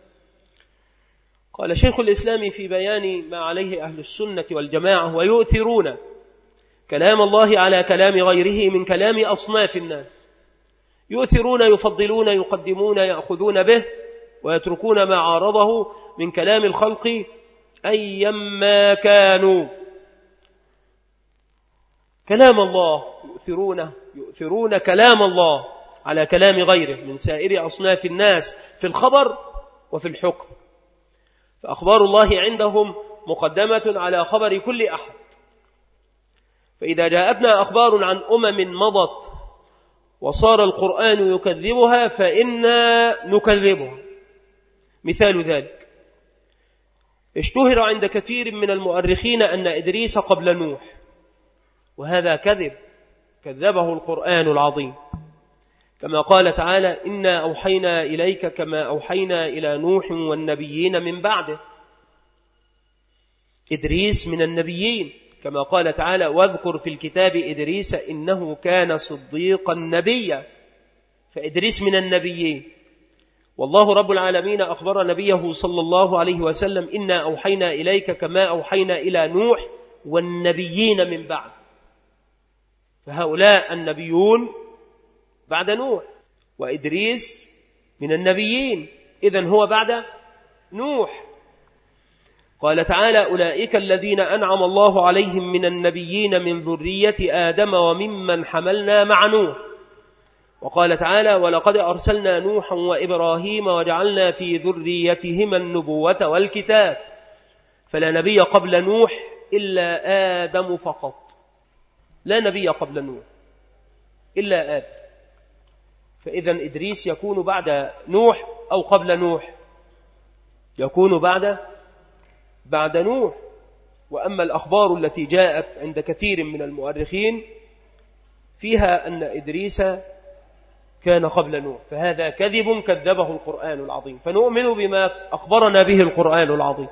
قال شيخ الإسلام في بيان ما عليه أهل السنة والجماعة: ويؤثرون كلام الله على كلام غيره من كلام أصناف الناس. يؤثرون يفضلون يقدمون يأخذون به، ويتركون ما عارضه من كلام الخلق أيما كانوا. كلام الله يؤثرون يؤثرون كلام الله على كلام غيره من سائر أصناف الناس في الخبر وفي الحكم، فأخبار الله عندهم مقدمة على خبر كل أحد. فإذا جاءتنا أخبار عن أمم مضت وصار القرآن يكذبها فإنا نكذبها. مثال ذلك: اشتهر عند كثير من المؤرخين أن إدريس قبل نوح، وهذا كذب، كذبه القرآن العظيم، كما قال تعالى: إنا أوحينا إليك كما أوحينا إلى نوح والنبيين من بعده. إدريس من النبيين، كما قال تعالى: واذكر في الكتاب إدريس إنه كان صديقا نبيا. فإدريس من النبيين، والله رب العالمين أخبر نبيه صلى الله عليه وسلم: إنا أوحينا إليك كما أوحينا إلى نوح والنبيين من بعد. فهؤلاء النبيون بعد نوح، وإدريس من النبيين، إذن هو بعد نوح. قال تعالى: أولئك الذين أنعم الله عليهم من النبيين من ذرية آدم وممن حملنا مع نوح. وقال تعالى: ولقد أرسلنا نوحا وإبراهيم وجعلنا في ذريتهما النبوة والكتاب. فلا نبي قبل نوح إلا آدم فقط، لا نبي قبل نوح إلا آدم. فإذا إدريس يكون بعد نوح أو قبل نوح؟ يكون بعد بعد نوح. وأما الأخبار التي جاءت عند كثير من المؤرخين فيها أن إدريس كان قبل نوح، فهذا كذب كذبه القرآن العظيم، فنؤمن بما أخبرنا به القرآن العظيم.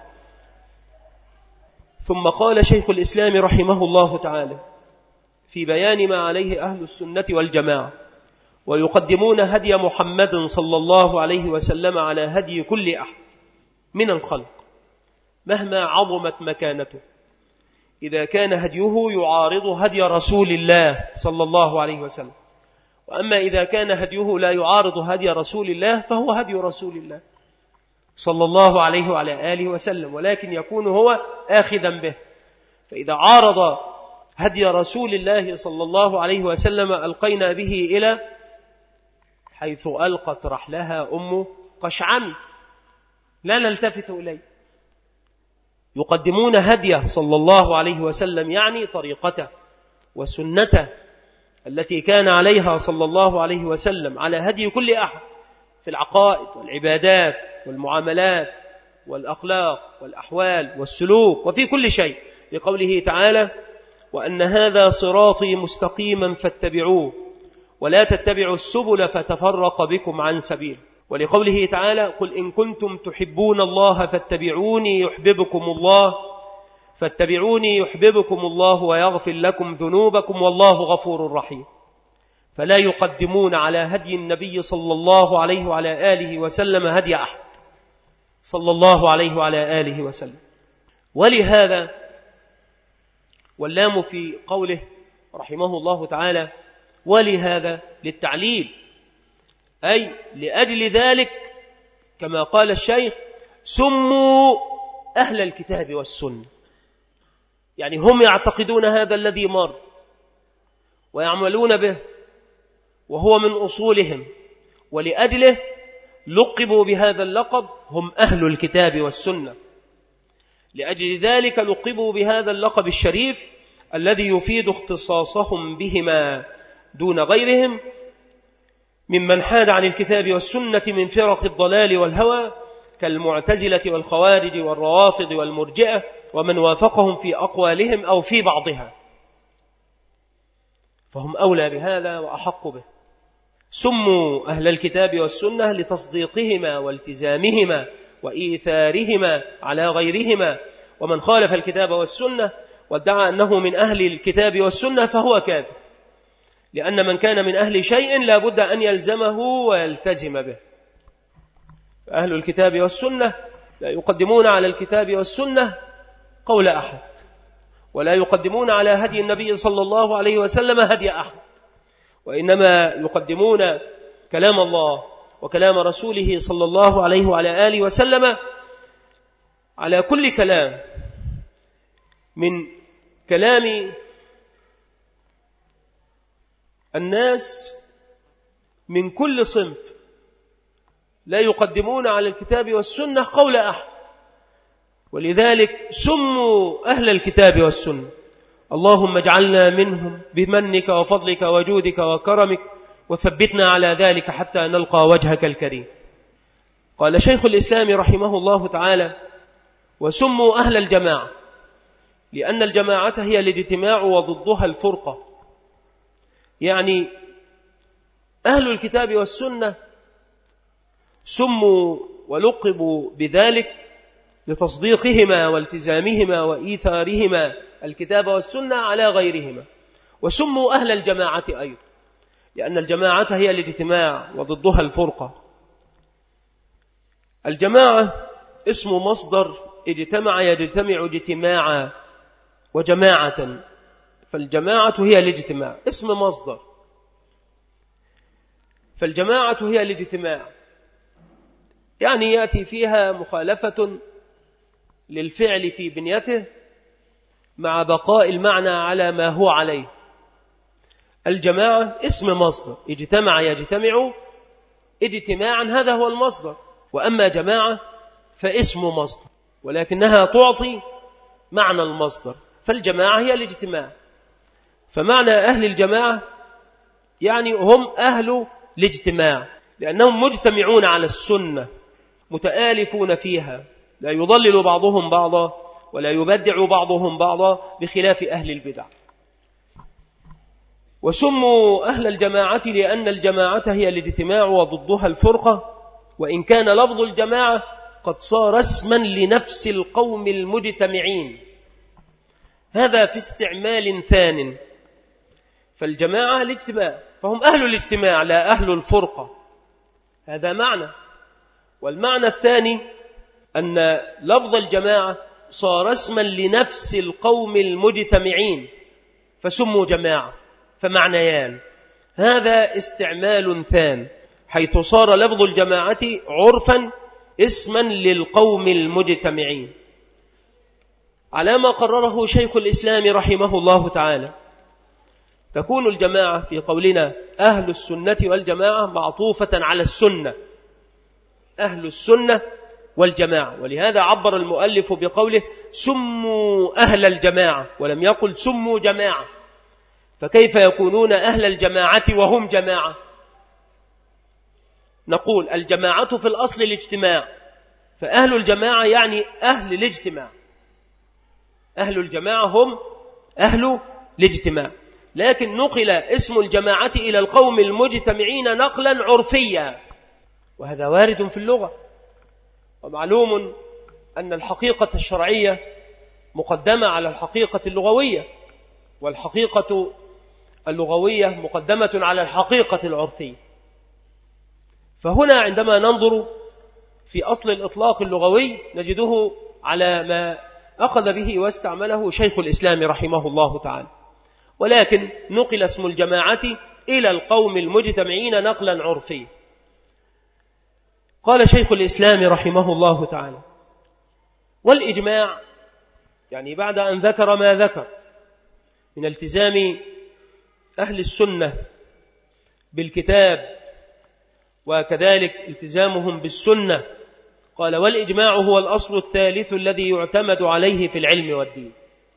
ثم قال شيخ الإسلام رحمه الله تعالى في بيان ما عليه أهل السنة والجماعة: ويقدمون هدي محمد صلى الله عليه وسلم على هدي كل أحد من الخلق مهما عظمت مكانته، إذا كان هديه يعارض هدي رسول الله صلى الله عليه وسلم. وأما إذا كان هديه لا يعارض هدي رسول الله فهو هدي رسول الله صلى الله عليه وعلى آله وسلم، ولكن يكون هو آخذا به. فإذا عارض هدي رسول الله صلى الله عليه وسلم ألقينا به إلى حيث ألقت رحلها أم قشعم، لا نلتفت إليه. يقدمون هديه صلى الله عليه وسلم، يعني طريقته وسنته التي كان عليها صلى الله عليه وسلم، على هدي كل أحد في العقائد والعبادات والمعاملات والأخلاق والأحوال والسلوك وفي كل شيء، لقوله تعالى: وأن هذا صراطي مستقيما فاتبعوه ولا تتبعوا السبل فتفرق بكم عن سبيل. ولقوله تعالى: قل إن كنتم تحبون الله فاتبعوني يحببكم الله فاتبعوني يحببكم الله ويغفر لكم ذنوبكم والله غفور رحيم. فلا يقدمون على هدي النبي صلى الله عليه وعلى آله وسلم هدي أحد صلى الله عليه وعلى آله وسلم. ولهذا واللام في قوله رحمه الله تعالى ولهذا للتعليل، أي لأجل ذلك كما قال الشيخ: سموا أهل الكتاب والسنة، يعني هم يعتقدون هذا الذي مر ويعملون به وهو من أصولهم، ولأجله لقبوا بهذا اللقب، هم أهل الكتاب والسنة. لأجل ذلك لقبوا بهذا اللقب الشريف الذي يفيد اختصاصهم بهما دون غيرهم ممن حاد عن الكتاب والسنة من فرق الضلال والهوى كالمعتزلة والخوارج والروافض والمرجئة ومن وافقهم في أقوالهم أو في بعضها، فهم أولى بهذا وأحق به. سموا أهل الكتاب والسنة لتصديقهما والتزامهما وإيثارهما على غيرهما، ومن خالف الكتاب والسنة وادعى أنه من أهل الكتاب والسنة فهو كافر، لأن من كان من أهل شيء لا بد أن يلزمه ويلتزم به. أهل الكتاب والسنة لا يقدمون على الكتاب والسنة قول أحد، ولا يقدمون على هدي النبي صلى الله عليه وسلم هدي أحد، وإنما يقدمون كلام الله وكلام رسوله صلى الله عليه وعلى آله وسلم على كل كلام من كلام الناس من كل صنف، لا يقدمون على الكتاب والسنة قول أحد. ولذلك سموا أهل الكتاب والسنة. اللهم اجعلنا منهم بمنك وفضلك وجودك وكرمك، وثبتنا على ذلك حتى نلقى وجهك الكريم. قال شيخ الإسلام رحمه الله تعالى: وسموا أهل الجماعة لأن الجماعة هي الاجتماع وضدها الفرقة. يعني أهل الكتاب والسنة سموا ولقبوا بذلك لتصديقهما والتزامهما وإيثارهما الكتاب والسنة على غيرهما. وسموا أهل الجماعة أيضا لأن الجماعة هي الاجتماع وضدها الفرقة. الجماعة اسم مصدر اجتمع يجتمع اجتماعا وجماعة، فالجماعة هي الاجتماع، اسم مصدر، فالجماعة هي الاجتماع، يعني يأتي فيها مخالفة للفعل في بنيته مع بقاء المعنى على ما هو عليه. الجماعة اسم مصدر اجتمع يجتمع اجتماعا، هذا هو المصدر، وأما جماعة فاسم مصدر ولكنها تعطي معنى المصدر، فالجماعة هي الاجتماع. فمعنى أهل الجماعة يعني هم أهل الاجتماع، لأنهم مجتمعون على السنة متآلفون فيها، لا يضلل بعضهم بعضا ولا يبدع بعضهم بعضا بخلاف أهل البدع. وسموا أهل الجماعة لأن الجماعة هي الاجتماع وضدها الفرقة، وإن كان لفظ الجماعة قد صار اسما لنفس القوم المجتمعين، هذا في استعمال ثان. فالجماعة الاجتماع، فهم أهل الاجتماع لا أهل الفرقة، هذا معنى. والمعنى الثاني أن لفظ الجماعة صار اسما لنفس القوم المجتمعين فسموا جماعة، فمعنيان، هذا استعمال ثان، حيث صار لفظ الجماعة عرفا اسما للقوم المجتمعين، على ما قرره شيخ الإسلام رحمه الله تعالى. تكون الجماعة في قولنا أهل السنة والجماعة معطوفة على السنة، أهل السنة والجماعة، ولهذا عبر المؤلف بقوله سموا أهل الجماعة ولم يقل سموا جماعة، فكيف يكونون أهل الجماعة وهم جماعة؟ نقول الجماعة في الأصل الاجتماع، فأهل الجماعة يعني أهل الاجتماع، أهل الجماعة هم أهل الاجتماع، لكن نقل اسم الجماعة إلى القوم المجتمعين نقلا عرفيا، وهذا وارد في اللغة. ومعلوم أن الحقيقة الشرعية مقدمة على الحقيقة اللغوية، والحقيقة اللغوية مقدمة على الحقيقة العرفية. فهنا عندما ننظر في أصل الإطلاق اللغوي نجده على ما أخذ به واستعمله شيخ الإسلام رحمه الله تعالى، ولكن نقل اسم الجماعة إلى القوم المجتمعين نقلا عرفيا. قال شيخ الإسلام رحمه الله تعالى: والإجماع، يعني بعد أن ذكر ما ذكر من التزام أهل السنة بالكتاب وكذلك التزامهم بالسنة. قال والإجماع هو الأصل الثالث الذي يعتمد عليه في العلم والدين،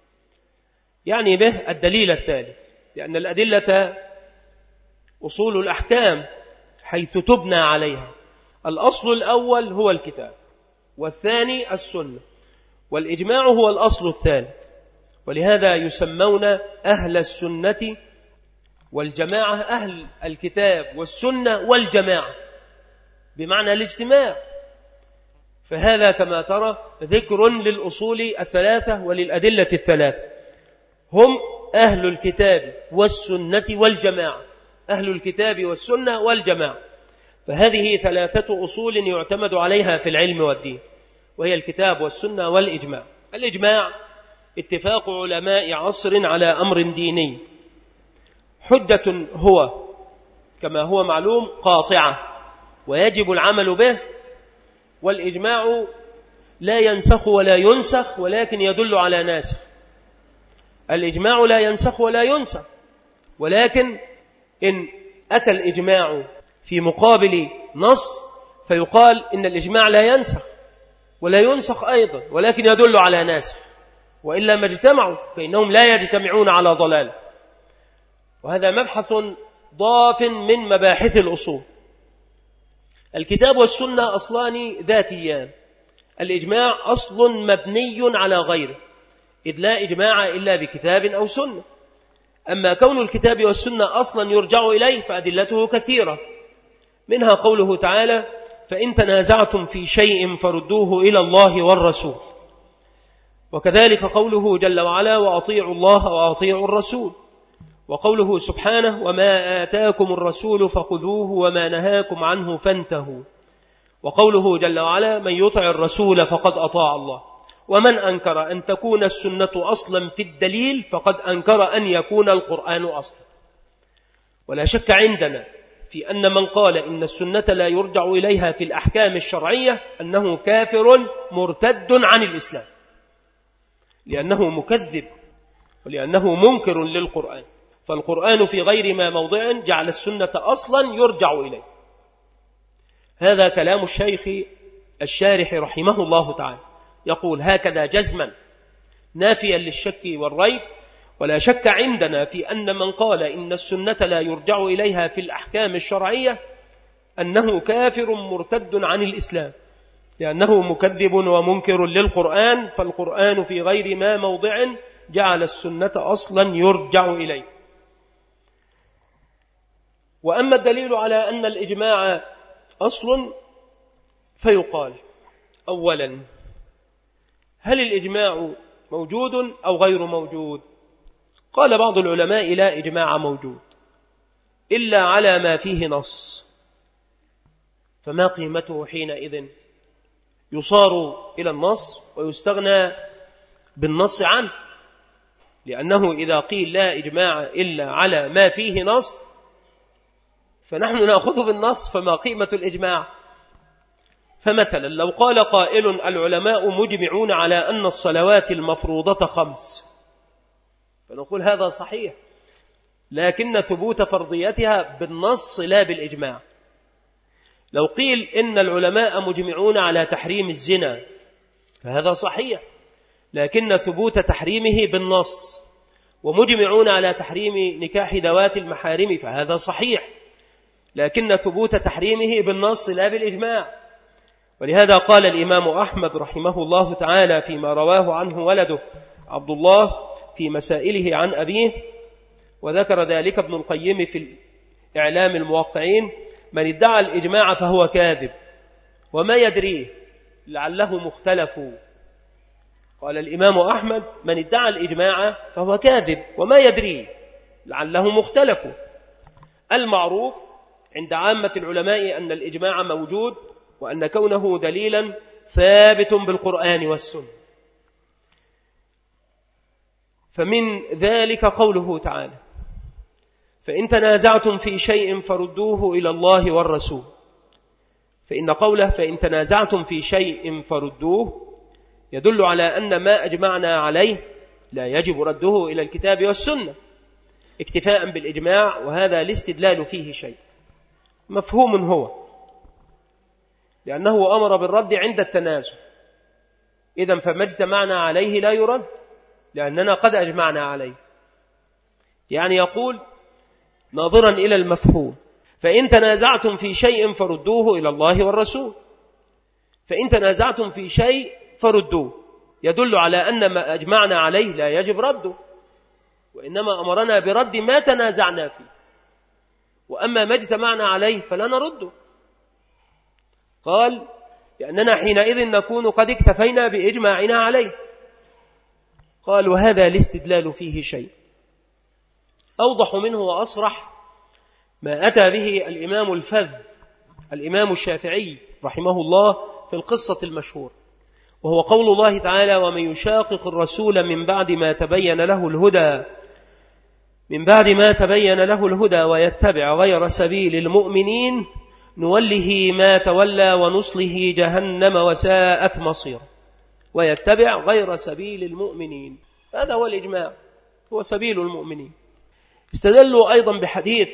يعني به الدليل الثالث، لأن الأدلة أصول الأحكام حيث تبنى عليها. الأصل الأول هو الكتاب، والثاني السنة، والإجماع هو الأصل الثالث. ولهذا يسمون أهل السنة والجماعة أهل الكتاب والسنة والجماعة، بمعنى الاجتماع. فهذا كما ترى ذكر للأصول الثلاثة وللأدلة الثلاثة، هم أهل الكتاب والسنة والجماعة، أهل الكتاب والسنة والجماعة. فهذه ثلاثة أصول يعتمد عليها في العلم والدين، وهي الكتاب والسنة والإجماع. الإجماع اتفاق علماء عصر على أمر ديني، حجة هو كما هو معلوم قاطعة ويجب العمل به. والإجماع لا ينسخ ولا ينسخ، ولكن يدل على ناسخ. الإجماع لا ينسخ ولا ينسخ، ولكن إن أتى الإجماع في مقابل نص فيقال إن الإجماع لا ينسخ ولا ينسخ أيضا، ولكن يدل على ناسخ، وإلا ما اجتمعوا فإنهم لا يجتمعون على ضلال. وهذا مبحث ضاف من مباحث الأصول. الكتاب والسنة أصلان ذاتيان، الإجماع أصل مبني على غيره، إذ لا إجماع إلا بكتاب أو سنة. أما كون الكتاب والسنة أصلا يرجع إليه فأدلته كثيرة، منها قوله تعالى فإن تنازعتم في شيء فردوه إلى الله والرسول، وكذلك قوله جل وعلا وأطيعوا الله وأطيعوا الرسول، وقوله سبحانه وما آتاكم الرسول فخذوه وما نهاكم عنه فانتهوا، وقوله جل وعلا من يطع الرسول فقد أطاع الله، ومن أنكر أن تكون السنة أصلا في الدليل فقد أنكر أن يكون القرآن أصلا. ولا شك عندنا في أن من قال إن السنة لا يرجع إليها في الأحكام الشرعية أنه كافر مرتد عن الإسلام، لأنه مكذب ولأنه منكر للقرآن. فالقرآن في غير ما موضع جعل السنة أصلا يرجع إليه. هذا كلام الشيخ الشارح رحمه الله تعالى، يقول هكذا جزما نافيا للشك والريب. ولا شك عندنا في أن من قال إن السنة لا يرجع إليها في الأحكام الشرعية أنه كافر مرتد عن الإسلام، لأنه مكذب ومنكر للقرآن. فالقرآن في غير ما موضع جعل السنة أصلا يرجع إليه. وأما الدليل على أن الإجماع أصل فيقال أولا هل الإجماع موجود أو غير موجود؟ قال بعض العلماء لا إجماع موجود إلا على ما فيه نص، فما قيمته حينئذ؟ يصار إلى النص ويستغنى بالنص عنه، لأنه إذا قيل لا إجماع إلا على ما فيه نص فنحن نأخذ بالنص، فما قيمة الإجماع؟ فمثلا لو قال قائل العلماء مجمعون على أن الصلوات المفروضة خمس، فنقول هذا صحيح، لكن ثبوت فرضيتها بالنص لا بالإجماع. لو قيل إن العلماء مجمعون على تحريم الزنا فهذا صحيح، لكن ثبوت تحريمه بالنص، ومجمعون على تحريم نكاح ذوات المحارم فهذا صحيح، لكن ثبوت تحريمه بالنص لا بالإجماع. ولهذا قال الإمام أحمد رحمه الله تعالى فيما رواه عنه ولده عبد الله في مسائله عن أبيه، وذكر ذلك ابن القيم في إعلام الموقعين: من ادعى الإجماع فهو كاذب وما يدريه لعله مختلف. قال الإمام أحمد: من ادعى الإجماع فهو كاذب وما يدريه لعله مختلف. المعروف عند عامة العلماء أن الإجماع موجود، وأن كونه دليلا ثابت بالقرآن والسنة. فمن ذلك قوله تعالى: فإن تنازعتم في شيء فردوه إلى الله والرسول. فإن قوله فإن تنازعتم في شيء فردوه يدل على أن ما أجمعنا عليه لا يجب رده إلى الكتاب والسنة، اكتفاء بالإجماع، وهذا الاستدلال فيه شيء مفهوم هو، لأنه أمر بالرد عند التنازع. إذن فما اجتمعنا عليه لا يرد، لأننا قد أجمعنا عليه. يعني يقول ناظرا إلى المفهوم: فإن تنازعتم في شيء فردوه إلى الله والرسول. فإن تنازعتم في شيء فردوه، يدل على أن ما أجمعنا عليه لا يجب رده، وإنما أمرنا برد ما تنازعنا فيه، وأما ما اجتمعنا عليه فلا نرده. قال: لأننا حينئذ نكون قد اكتفينا بإجماعنا عليه. قال: وهذا الاستدلال فيه شيء. أوضح منه وأصرح ما أتى به الإمام الفذ الإمام الشافعي رحمه الله في القصة المشهورة، وهو قول الله تعالى: ومن يشاقق الرسول من بعد ما تبين له الهدى من بعد ما تبين له الهدى ويتبع غير سبيل المؤمنين نوله ما تولى ونصله جهنم وساءت مصيرا. ويتبع غير سبيل المؤمنين، هذا هو الإجماع، هو سبيل المؤمنين. استدلوا أيضا بحديث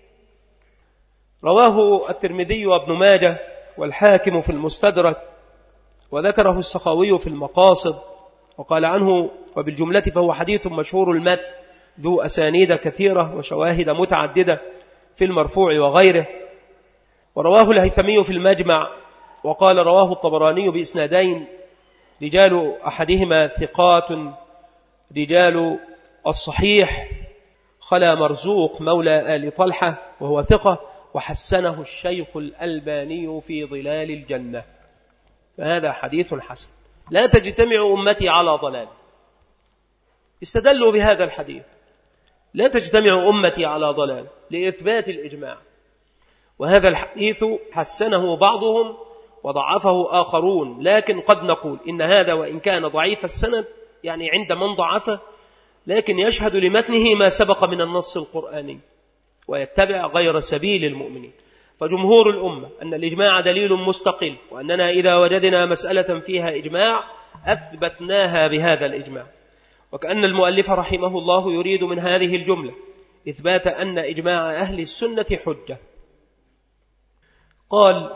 رواه الترمذي وابن ماجه والحاكم في المستدرك، وذكره السخاوي في المقاصد، وقال عنه: وبالجملة فهو حديث مشهور المتن ذو أسانيد كثيرة وشواهد متعددة في المرفوع وغيره. ورواه الهيثمي في المجمع، وقال رواه الطبراني بإسنادين: رجال أحدهما ثقات رجال الصحيح خلا مرزوق مولى آل طلحة وهو ثقة، وحسنه الشيخ الألباني في ظلال الجنة. فهذا حديث حسن. لا تجتمع أمتي على ضلال. استدلوا بهذا الحديث: لا تجتمع أمتي على ضلال، لإثبات الإجماع. وهذا الحديث حسنه بعضهم وضعفه آخرون، لكن قد نقول إن هذا وإن كان ضعيف السند، يعني عند من ضعفه، لكن يشهد لمتنه ما سبق من النص القرآني: ويتبع غير سبيل المؤمنين. فجمهور الأمة أن الإجماع دليل مستقل، وأننا إذا وجدنا مسألة فيها إجماع أثبتناها بهذا الإجماع. وكأن المؤلف رحمه الله يريد من هذه الجملة إثبات أن إجماع أهل السنة حجة. قال: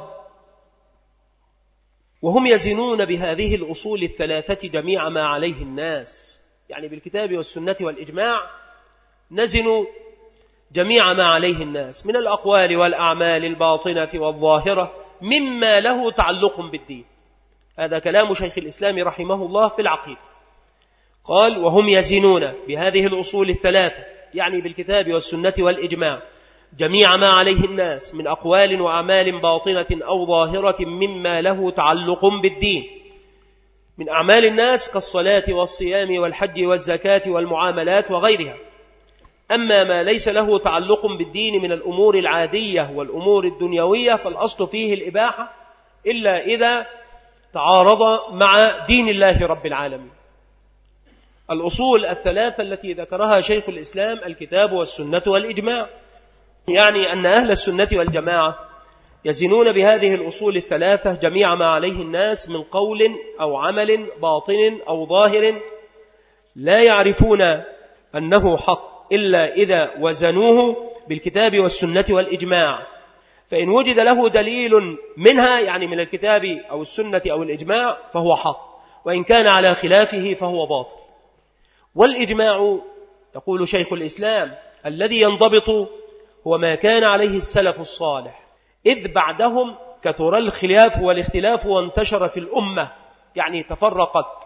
وهم يزنون بهذه الأصول الثلاثة جميع ما عليه الناس، يعني بالكتاب والسنة والإجماع نزن جميع ما عليه الناس من الأقوال والأعمال الباطنة والظاهرة مما له تعلق بالدين. هذا كلام شيخ الإسلام رحمه الله في العقيدة. قال: وهم يزنون بهذه الأصول الثلاثة، يعني بالكتاب والسنة والإجماع، جميع ما عليه الناس من أقوال وأعمال باطنة أو ظاهرة مما له تعلق بالدين من أعمال الناس كالصلاة والصيام والحج والزكاة والمعاملات وغيرها. أما ما ليس له تعلق بالدين من الأمور العادية والأمور الدنيوية فالأصل فيه الإباحة، إلا إذا تعارض مع دين الله رب العالمين. الأصول الثلاثة التي ذكرها شيخ الإسلام: الكتاب والسنة والإجماع، يعني أن أهل السنة والجماعة يزنون بهذه الأصول الثلاثة جميع ما عليه الناس من قول أو عمل باطن أو ظاهر، لا يعرفون أنه حق إلا إذا وزنوه بالكتاب والسنة والإجماع. فإن وجد له دليل منها، يعني من الكتاب أو السنة أو الإجماع، فهو حق، وإن كان على خلافه فهو باطل. والإجماع، يقول شيخ الإسلام، الذي ينضبط هو ما كان عليه السلف الصالح، إذ بعدهم كثر الخلاف والاختلاف وانتشرت الأمة، يعني تفرقت،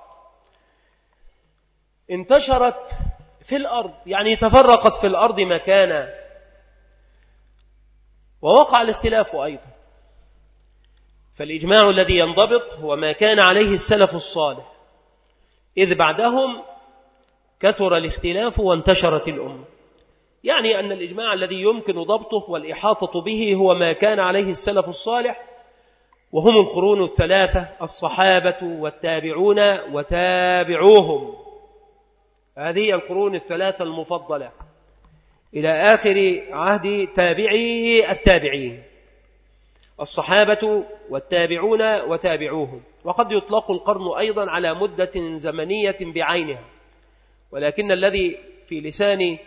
انتشرت في الأرض، يعني تفرقت في الأرض مكانا، ووقع الاختلاف أيضا. فالإجماع الذي ينضبط هو ما كان عليه السلف الصالح، إذ بعدهم كثر الاختلاف وانتشرت الأمة. يعني أن الإجماع الذي يمكن ضبطه والإحاطة به هو ما كان عليه السلف الصالح، وهم القرون الثلاثة: الصحابة والتابعون وتابعوهم. هذه القرون الثلاثة المفضلة إلى آخر عهد تابعي التابعين: الصحابة والتابعون وتابعوهم. وقد يطلق القرن أيضا على مدة زمنية بعينها، ولكن الذي في لسان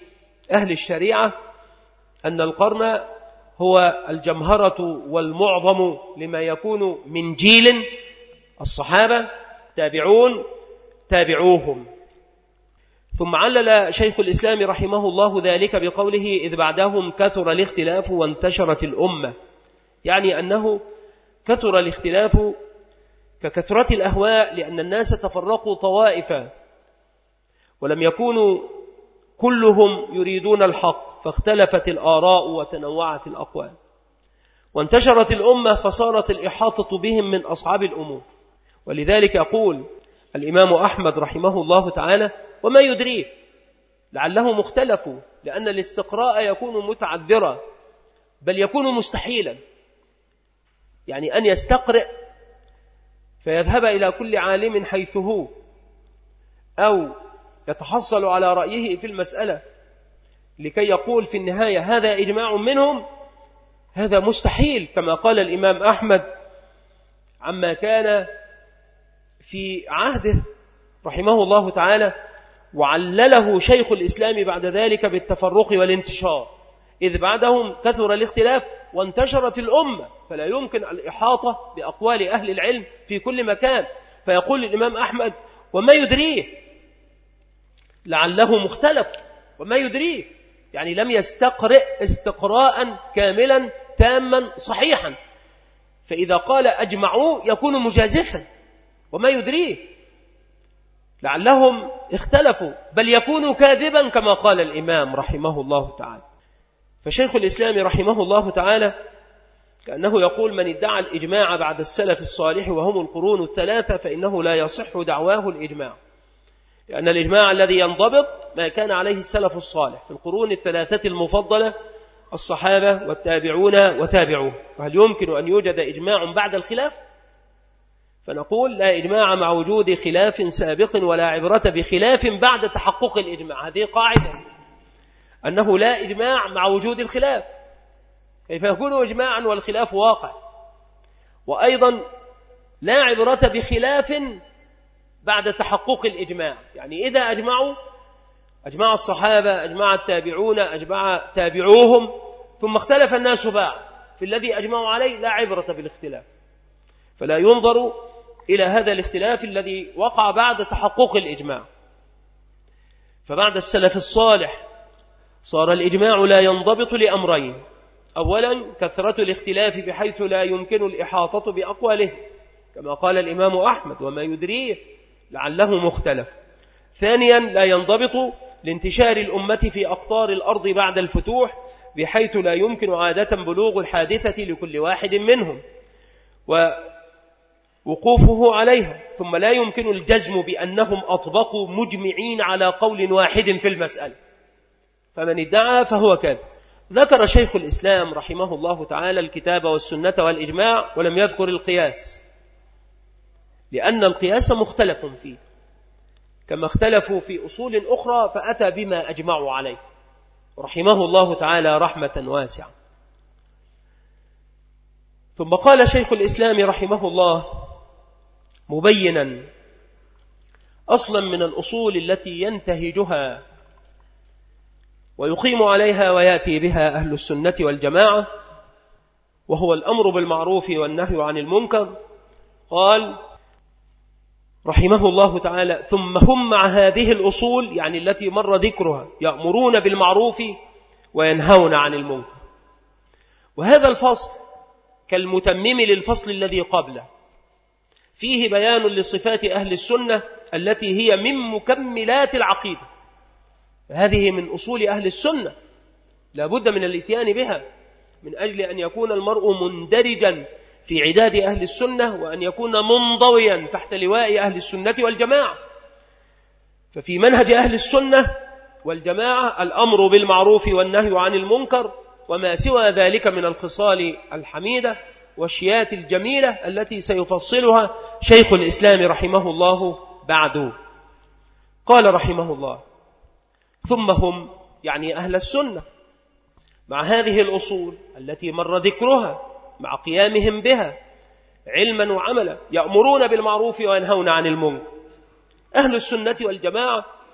أهل الشريعة أن القرن هو الجمهرة والمعظم لما يكون من جيل الصحابة تابعون تابعوهم. ثم علل شيخ الإسلام رحمه الله ذلك بقوله إذ بعدهم كثر الاختلاف وانتشرت الأمة، يعني أنه كثر الاختلاف ككثرة الأهواء، لأن الناس تفرقوا طوائفا ولم يكونوا كلهم يريدون الحق، فاختلفت الآراء وتنوعت الأقوال، وانتشرت الأمة فصارت الإحاطة بهم من أصعب الأمور. ولذلك يقول الإمام أحمد رحمه الله تعالى وما يدريه لعلهم اختلفوا، لأن الاستقراء يكون متعذرا بل يكون مستحيلا، يعني أن يستقرئ فيذهب إلى كل عالم حيث هو أو يتحصل على رأيه في المسألة لكي يقول في النهاية هذا إجماع منهم، هذا مستحيل، كما قال الإمام أحمد عما كان في عهده رحمه الله تعالى، وعلله شيخ الإسلام بعد ذلك بالتفرق والانتشار، إذ بعدهم كثر الاختلاف وانتشرت الأمة، فلا يمكن الإحاطة بأقوال أهل العلم في كل مكان. فيقول الإمام أحمد وما يدريه لعله مختلف، وما يدريه يعني لم يستقرئ استقراء كاملا تاما صحيحا، فإذا قال أجمعوا يكون مجازفا، وما يدريه لعلهم اختلفوا بل يكون كاذبا كما قال الإمام رحمه الله تعالى. فشيخ الإسلام رحمه الله تعالى كأنه يقول من ادعى الإجماع بعد السلف الصالح وهم القرون الثلاثة فإنه لا يصح دعواه الإجماع، لأن الإجماع الذي ينضبط ما كان عليه السلف الصالح في القرون الثلاثة المفضلة الصحابة والتابعون وتابعوه. وهل يمكن أن يوجد إجماع بعد الخلاف؟ فنقول لا إجماع مع وجود خلاف سابق ولا عبرة بخلاف بعد تحقق الإجماع. هذه قاعدة أنه لا إجماع مع وجود الخلاف، كيف يكون إجماعا والخلاف واقع؟ وأيضا لا عبرة بخلاف بعد تحقق الإجماع، يعني إذا أجمعوا أجمع الصحابة أجمع التابعون أجمع تابعوهم ثم اختلف الناس بعد في الذي أجمعوا عليه لا عبرة بالاختلاف، فلا ينظر إلى هذا الاختلاف الذي وقع بعد تحقق الإجماع. فبعد السلف الصالح صار الإجماع لا ينضبط لأمرين: أولا كثرة الاختلاف بحيث لا يمكن الإحاطة بأقواله كما قال الإمام أحمد وما يدريه لعله مختلف. ثانيا لا ينضبط لانتشار الأمة في أقطار الأرض بعد الفتوح بحيث لا يمكن عادة بلوغ الحادثة لكل واحد منهم ووقوفه عليها، ثم لا يمكن الجزم بأنهم أطبقوا مجمعين على قول واحد في المسألة، فمن ادعى فهو كاذب. ذكر شيخ الإسلام رحمه الله تعالى الكتاب والسنة والإجماع ولم يذكر القياس، لأن القياس مختلف فيه كما اختلفوا في أصول أخرى، فأتى بما أجمعوا عليه رحمه الله تعالى رحمة واسعة. ثم قال شيخ الإسلام رحمه الله مبينا أصلا من الأصول التي ينتهجها ويقيم عليها ويأتي بها أهل السنة والجماعة، وهو الأمر بالمعروف والنهي عن المنكر. قال رحمه الله تعالى ثم هم مع هذه الأصول، يعني التي مر ذكرها، يأمرون بالمعروف وينهون عن المنكر. وهذا الفصل كالمتمم للفصل الذي قبله، فيه بيان لصفات أهل السنة التي هي من مكملات العقيدة. هذه من أصول أهل السنة لا بد من الاتيان بها من أجل أن يكون المرء مندرجا في عداد أهل السنة وأن يكون منضويا تحت لواء أهل السنة والجماعة. ففي منهج أهل السنة والجماعة الأمر بالمعروف والنهي عن المنكر وما سوى ذلك من الخصال الحميدة والشيات الجميلة التي سيفصلها شيخ الإسلام رحمه الله بعده. قال رحمه الله ثم هم، يعني أهل السنة، مع هذه الأصول التي مر ذكرها مع قيامهم بها علما وعملا، يأمرون بالمعروف وينهون عن المنكر. أهل السنة والجماعة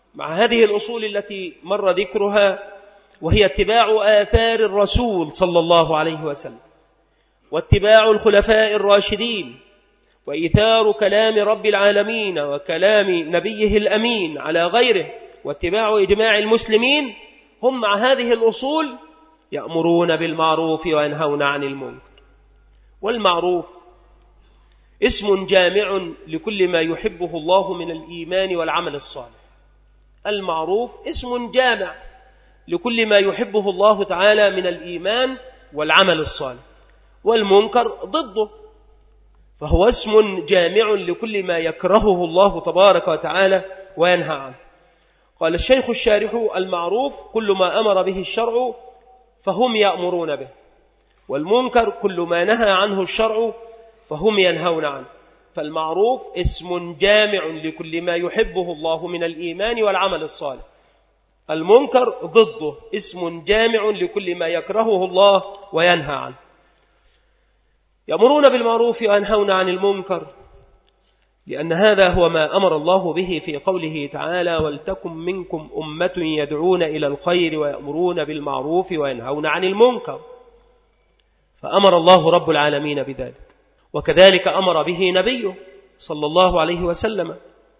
مع هذه الأصول التي مر ذكرها، وهي اتباع آثار الرسول صلى الله عليه وسلم، واتباع الخلفاء الراشدين، وإيثار كلام رب العالمين وكلام نبيه الأمين على غيره، واتباع إجماع المسلمين، هم مع هذه الأصول يأمرون بالمعروف وينهون عن المنكر. والمعروف اسم جامع لكل ما يحبه الله من الإيمان والعمل الصالح. المعروف اسم جامع لكل ما يحبه الله تعالى من الإيمان والعمل الصالح، والمنكر ضده، فهو اسم جامع لكل ما يكرهه الله تبارك وتعالى وينهى عنه. قال الشيخ الشارح: المعروف كل ما أمر به الشرع فهم يأمرون به، والمنكر كل ما نهى عنه الشرع فهم ينهون عنه. فالمعروف اسم جامع لكل ما يحبه الله من الإيمان والعمل الصالح، المنكر ضده اسم جامع لكل ما يكرهه الله وينهى عنه. يأمرون بالمعروف وينهون عن المنكر، لأن هذا هو ما أمر الله به في قوله تعالى: ولتكن منكم أمة يدعون إلى الخير ويأمرون بالمعروف وينهون عن المنكر. فأمر الله رب العالمين بذلك، وكذلك أمر به نبيه صلى الله عليه وسلم: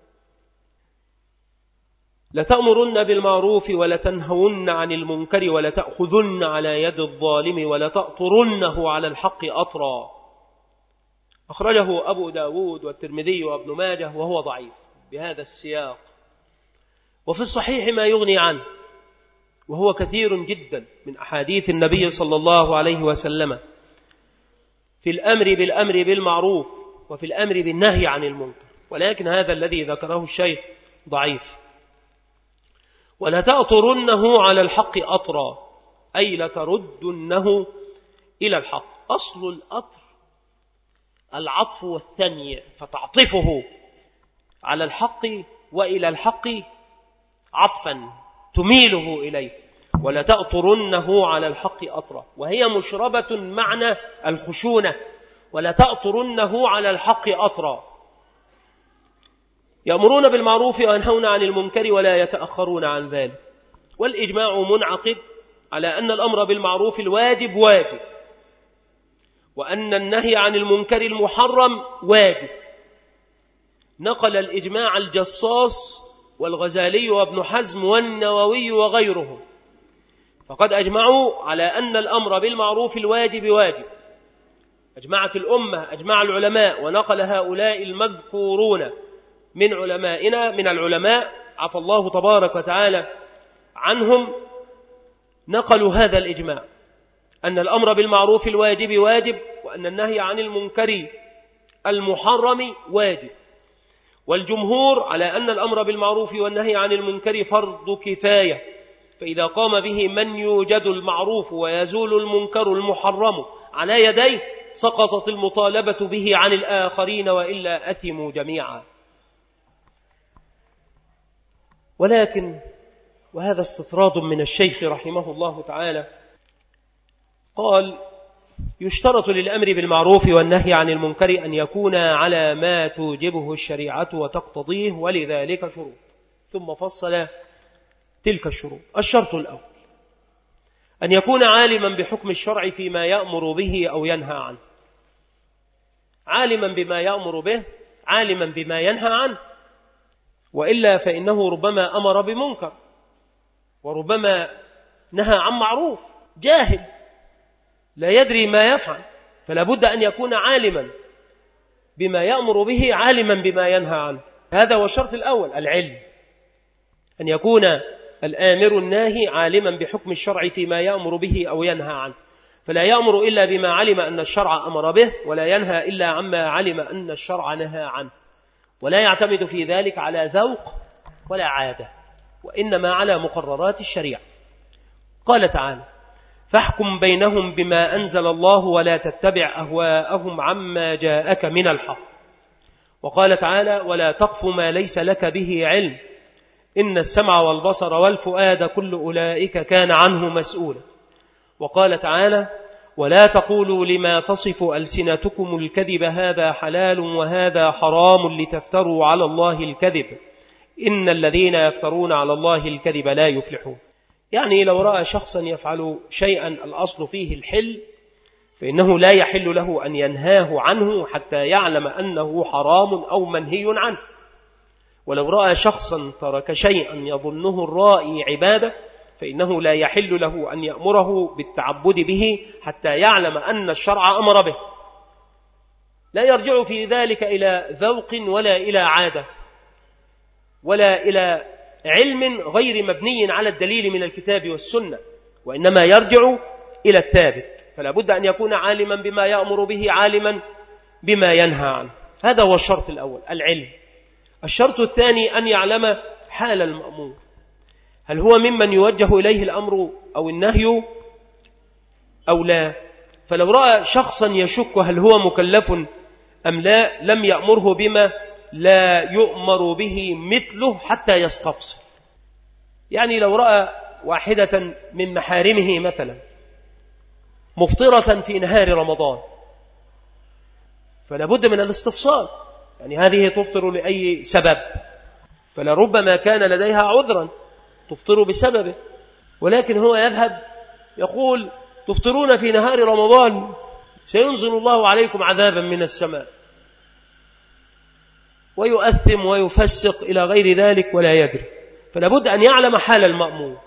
لتأمرن بالمعروف ولتنهون عن المنكر ولتأخذن على يد الظالم ولتأطرنه على الحق أطرا. أخرجه أبو داود والترمذي وابن ماجه وهو ضعيف بهذا السياق. وفي الصحيح ما يغني عنه، وهو كثير جدا من أحاديث النبي صلى الله عليه وسلم في الأمر بالأمر بالمعروف وفي الأمر بالنهي عن المنكر، ولكن هذا الذي ذكره الشيخ ضعيف. ولتأطرنه على الحق أطرا، أي لتردنه إلى الحق. أصل الأطر العطف والثني، فتعطفه على الحق وإلى الحق عطفا تميله إليه. ولتأطرنه على الحق أطرا، وهي مشربة معنى الخشونة. ولتأطرنه على الحق أطرا، يأمرون بالمعروف وينهون عن المنكر ولا يتأخرون عن ذلك. والإجماع منعقد على أن الأمر بالمعروف الواجب واجب، وأن النهي عن المنكر المحرم واجب. نقل الإجماع الجصاص والغزالي وابن حزم والنووي وغيرهم، فقد أجمعوا على أن الأمر بالمعروف الواجب واجب. أجمعت الأمة، أجمع العلماء، ونقل هؤلاء المذكورون من علمائنا من العلماء عفى الله تبارك وتعالى عنهم، نقلوا هذا الإجماع أن الأمر بالمعروف الواجب واجب، وأن النهي عن المنكر المحرم واجب. والجمهور على أن الأمر بالمعروف والنهي عن المنكر فرض كفاية، فإذا قام به من يوجد المعروف ويزول المنكر المحرم على يديه سقطت المطالبة به عن الآخرين، وإلا أثموا جميعا. ولكن وهذا استطراد من الشيخ رحمه الله تعالى، قال: يشترط للأمر بالمعروف والنهي عن المنكر أن يكون على ما توجبه الشريعة وتقتضيه، ولذلك شروط. ثم فصل تلك الشروط. الشرط الأول أن يكون عالما بحكم الشرع فيما يأمر به أو ينهى عنه، عالما بما يأمر به، عالما بما ينهى عنه، وإلا فإنه ربما أمر بمنكر وربما نهى عن معروف، جاهل لا يدري ما يفعل، فلا بد أن يكون عالما بما يأمر به، عالما بما ينهى عنه. هذا هو الشرط الأول، العلم، أن يكون الآمر الناهي عالما بحكم الشرع فيما يأمر به أو ينهى عنه، فلا يأمر إلا بما علم أن الشرع أمر به، ولا ينهى إلا عما علم أن الشرع نهى عنه، ولا يعتمد في ذلك على ذوق ولا عادة، وإنما على مقررات الشريعة. قال تعالى: فاحكم بينهم بما أنزل الله ولا تتبع أهواءهم عما جاءك من الحق. وقال تعالى: ولا تقف ما ليس لك به علم إن السمع والبصر والفؤاد كل أولئك كان عنه مسؤولا. وقال تعالى: ولا تقولوا لما تصف ألسنتكم الكذب هذا حلال وهذا حرام لتفتروا على الله الكذب إن الذين يفترون على الله الكذب لا يفلحون. يعني لو رأى شخصا يفعل شيئا الأصل فيه الحل فإنه لا يحل له أن ينهاه عنه حتى يعلم أنه حرام أو منهي عنه. ولو رأى شخصا ترك شيئا يظنه الرائي عبادة فإنه لا يحل له أن يأمره بالتعبد به حتى يعلم أن الشرع أمر به. لا يرجع في ذلك إلى ذوق ولا إلى عادة ولا إلى علم غير مبني على الدليل من الكتاب والسنة، وإنما يرجع إلى الثابت. فلا بد أن يكون عالما بما يأمر به، عالما بما ينهى عنه. هذا هو الشرط الأول، العلم. الشرط الثاني أن يعلم حال المأمور، هل هو ممن يوجه إليه الأمر أو النهي أو لا. فلو رأى شخصا يشك هل هو مكلف أم لا لم يأمره بما لا يؤمر به مثله حتى يستفصل. يعني لو رأى واحدة من محارمه مثلا مفطرة في نهار رمضان فلا بد من الاستفصال، يعني هذه تفطر لأي سبب، فلربما كان لديها عذرا تفطر بسببه، ولكن هو يذهب يقول تفطرون في نهار رمضان سينزل الله عليكم عذابا من السماء، ويؤثم ويفسق إلى غير ذلك ولا يدري. فلا بد أن يعلم حال المأمور.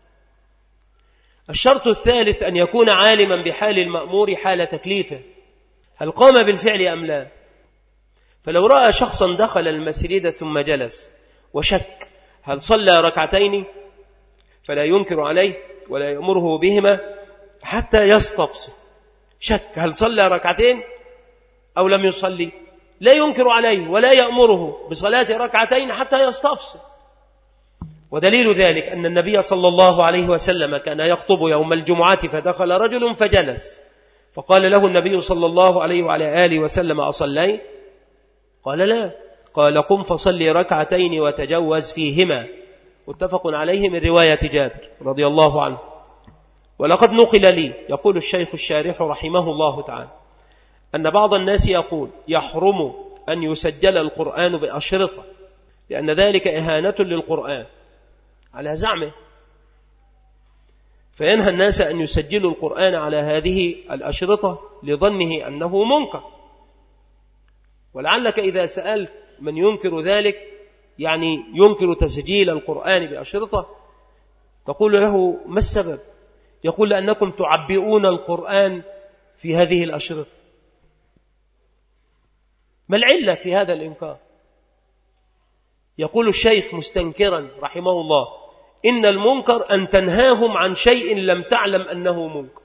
الشرط الثالث أن يكون عالما بحال المأمور حال تكليفه، هل قام بالفعل أم لا. فلو رأى شخصا دخل المسجد ثم جلس وشك هل صلى ركعتين فلا ينكر عليه ولا يأمره بهما حتى يستفصل. شك هل صلى ركعتين أو لم يصلي، لا ينكر عليه ولا يأمره بصلاة ركعتين حتى يستفصل. ودليل ذلك أن النبي صلى الله عليه وسلم كان يخطب يوم الجمعة فدخل رجل فجلس، فقال له النبي صلى الله عليه وعلى آله وسلم أصليت؟ قال لا. قال قم فصلي ركعتين وتجوز فيهما. متفق عليه من رواية جابر رضي الله عنه. ولقد نقل لي يقول الشيخ الشارح رحمه الله تعالى أن بعض الناس يقول يحرم أن يسجل القرآن بأشرطة لأن ذلك إهانة للقرآن على زعمه، فينهى الناس أن يسجلوا القرآن على هذه الأشرطة لظنه أنه منكر. ولعلك إذا سألت من ينكر ذلك يعني ينكر تسجيل القرآن بأشرطة تقول له ما السبب؟ يقول لأنكم تعبئون القرآن في هذه الأشرطة. ما العلة في هذا الإنكار؟ يقول الشيخ مستنكرا رحمه الله إن المنكر أن تنهاهم عن شيء لم تعلم أنه منكر.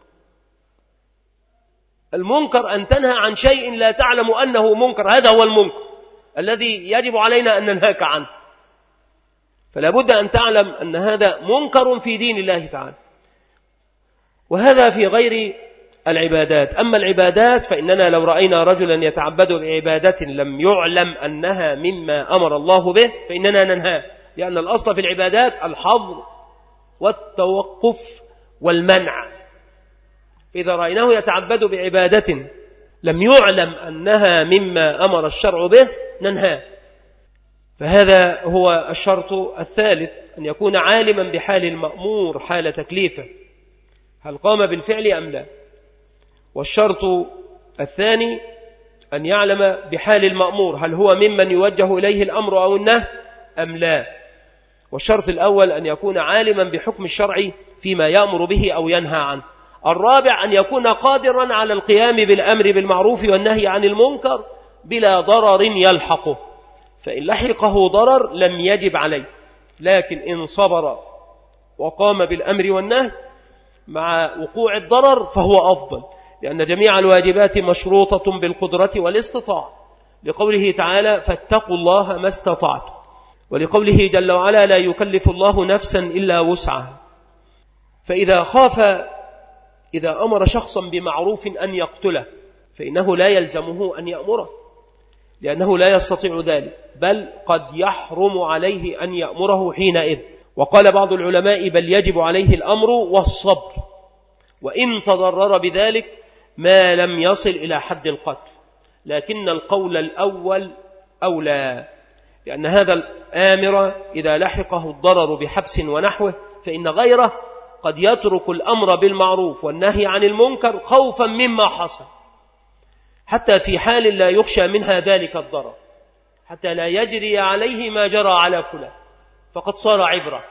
المنكر أن تنهى عن شيء لا تعلم أنه منكر، هذا هو المنكر الذي يجب علينا أن ننهاك عنه. فلا بد أن تعلم أن هذا منكر في دين الله تعالى، وهذا في غير العبادات. أما العبادات فإننا لو رأينا رجلا يتعبد بعبادة لم يعلم أنها مما أمر الله به فإننا ننهاه، لأن الأصل في العبادات الحظر والتوقف والمنع. فإذا رأيناه يتعبد بعبادة لم يعلم أنها مما أمر الشرع به ننهاه. فهذا هو الشرط الثالث، أن يكون عالما بحال المأمور حال تكليفه، هل قام بالفعل أم لا. والشرط الثاني أن يعلم بحال المأمور هل هو ممن يوجه إليه الأمر أو النهي أم لا. والشرط الأول أن يكون عالما بحكم الشرع فيما يأمر به أو ينهى عنه. الرابع أن يكون قادرا على القيام بالأمر بالمعروف والنهي عن المنكر بلا ضرر يلحقه، فإن لحقه ضرر لم يجب عليه، لكن إن صبر وقام بالأمر والنهي مع وقوع الضرر فهو أفضل، لأن جميع الواجبات مشروطة بالقدرة والاستطاعة، لقوله تعالى فاتقوا الله ما استطعتم، ولقوله جل وعلا لا يكلف الله نفسا إلا وسعها. فإذا خاف إذا أمر شخصا بمعروف أن يقتله فإنه لا يلزمه أن يأمره، لأنه لا يستطيع ذلك، بل قد يحرم عليه أن يأمره حينئذ. وقال بعض العلماء بل يجب عليه الأمر والصبر، وإن تضرر بذلك ما لم يصل إلى حد القتل، لكن القول الأول أولى، لأن هذا الآمر إذا لحقه الضرر بحبس ونحوه فإن غيره قد يترك الأمر بالمعروف والنهي عن المنكر خوفا مما حصل، حتى في حال لا يخشى منها ذلك الضرر، حتى لا يجري عليه ما جرى على فلان فقد صار عبرة.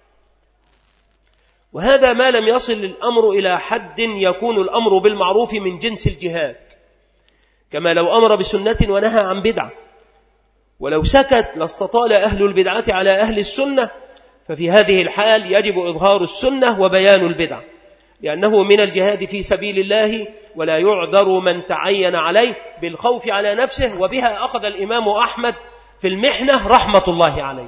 وهذا ما لم يصل الأمر إلى حد يكون الأمر بالمعروف من جنس الجهاد، كما لو أمر بسنة ونهى عن بدعة، ولو سكت لاستطال أهل البدعة على أهل السنة، ففي هذه الحال يجب إظهار السنة وبيان البدعة، لأنه من الجهاد في سبيل الله، ولا يعذر من تعين عليه بالخوف على نفسه. وبها أخذ الإمام أحمد في المحنة رحمة الله عليه،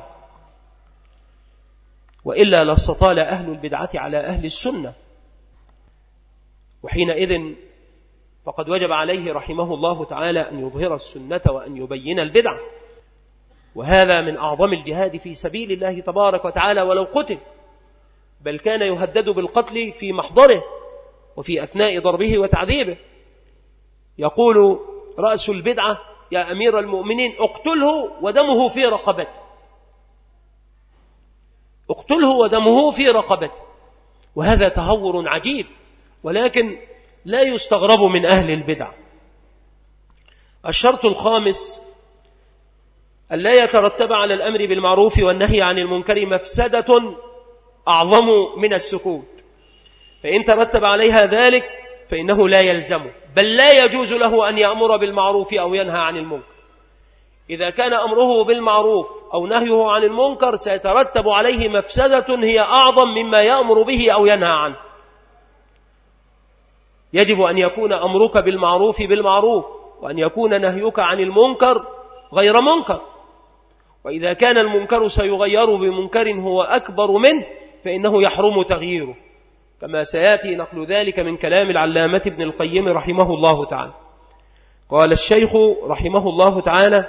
وإلا لاستطال أهل البدعة على أهل السنة، وحينئذ فقد وجب عليه رحمه الله تعالى أن يظهر السنة وأن يبين البدعة، وهذا من أعظم الجهاد في سبيل الله تبارك وتعالى ولو قتل، بل كان يهدد بالقتل في محضره وفي أثناء ضربه وتعذيبه. يقول رأس البدعة: يا أمير المؤمنين اقتله ودمه في رقبته، اقتله ودمه في رقبته. وهذا تهور عجيب، ولكن لا يستغرب من أهل البدع. الشرط الخامس: ألا يترتب على الأمر بالمعروف والنهي عن المنكر مفسدة أعظم من السكوت، فإن ترتب عليها ذلك فإنه لا يلزمه، بل لا يجوز له أن يأمر بالمعروف أو ينهى عن المنكر. إذا كان أمره بالمعروف أو نهيه عن المنكر سيترتب عليه مفسدة هي أعظم مما يأمر به أو ينهى عنه. يجب أن يكون أمرك بالمعروف بالمعروف، وأن يكون نهيك عن المنكر غير منكر. وإذا كان المنكر سيغير بمنكر هو أكبر منه فإنه يحرم تغييره، كما سيأتي نقل ذلك من كلام العلامة ابن القيم رحمه الله تعالى. قال الشيخ رحمه الله تعالى: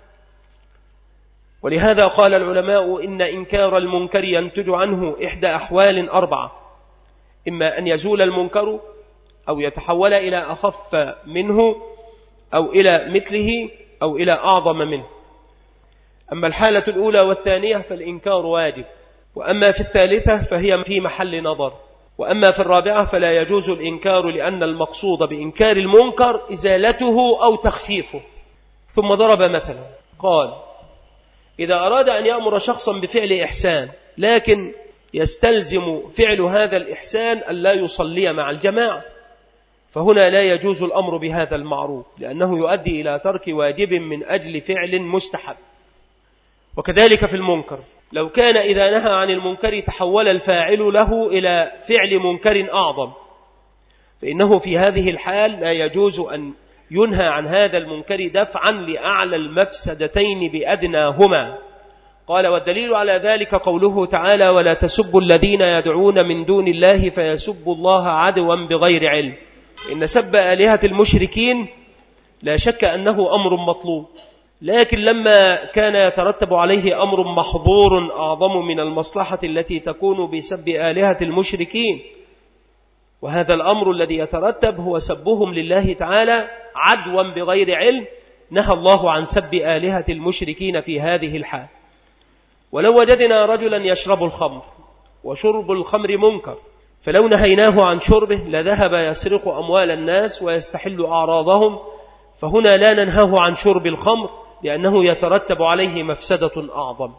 ولهذا قال العلماء إن إنكار المنكر ينتج عنه إحدى أحوال أربعة: إما أن يزول المنكر، أو يتحول إلى أخف منه، أو إلى مثله، أو إلى أعظم منه. أما الحالة الأولى والثانية فالإنكار واجب، وأما في الثالثة فهي في محل نظر، وأما في الرابعة فلا يجوز الإنكار، لأن المقصود بإنكار المنكر إزالته أو تخفيفه. ثم ضرب مثلا قال: إذا أراد أن يأمر شخصا بفعل إحسان، لكن يستلزم فعل هذا الإحسان أن لا يصلي مع الجماعة، فهنا لا يجوز الأمر بهذا المعروف، لأنه يؤدي إلى ترك واجب من أجل فعل مستحب. وكذلك في المنكر، لو كان إذا نهى عن المنكر تحول الفاعل له إلى فعل منكر أعظم، فإنه في هذه الحال لا يجوز أن ينهى عن هذا المنكر دفعا لأعلى المفسدتين بأدناهما. قال: والدليل على ذلك قوله تعالى: ولا تسبوا الذين يدعون من دون الله فيسبوا الله عدوا بغير علم. إن سب آلهة المشركين لا شك أنه أمر مطلوب، لكن لما كان يترتب عليه أمر محظور أعظم من المصلحة التي تكون بسب آلهة المشركين، وهذا الأمر الذي يترتب هو سبهم لله تعالى عدوا بغير علم، نهى الله عن سب آلهة المشركين في هذه الحال. ولو وجدنا رجلا يشرب الخمر، وشرب الخمر منكر، فلو نهيناه عن شربه لذهب يسرق أموال الناس ويستحل أعراضهم، فهنا لا ننهاه عن شرب الخمر لأنه يترتب عليه مفسدة أعظم.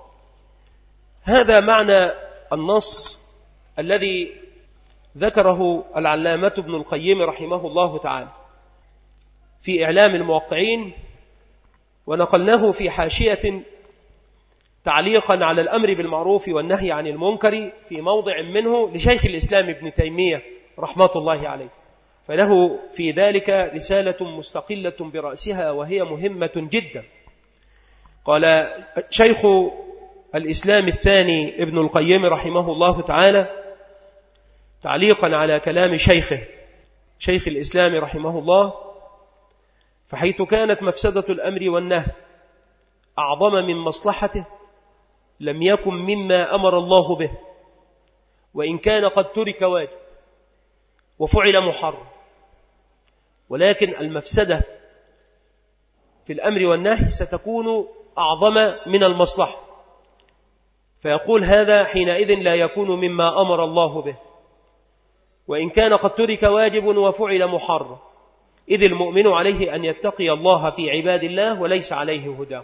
هذا معنى النص الذي ذكره العلامة ابن القيم رحمه الله تعالى في إعلام الموقعين، ونقلناه في حاشية تعليقا على الأمر بالمعروف والنهي عن المنكر في موضع منه لشيخ الإسلام ابن تيمية رحمة الله عليه، فله في ذلك رسالة مستقلة برأسها وهي مهمة جدا. قال شيخ الإسلام الثاني ابن القيم رحمه الله تعالى تعليقا على كلام شيخه شيخ الإسلام رحمه الله: فحيث كانت مفسدة الأمر والنهي أعظم من مصلحته لم يكن مما أمر الله به، وإن كان قد ترك واجب وفعل محرم، ولكن المفسدة في الأمر والنهي ستكون أعظم من المصلحة، فيقول هذا حينئذ لا يكون مما أمر الله به، وإن كان قد ترك واجب وفعل محرم، إذ المؤمن عليه أن يتقي الله في عباد الله وليس عليه هداه.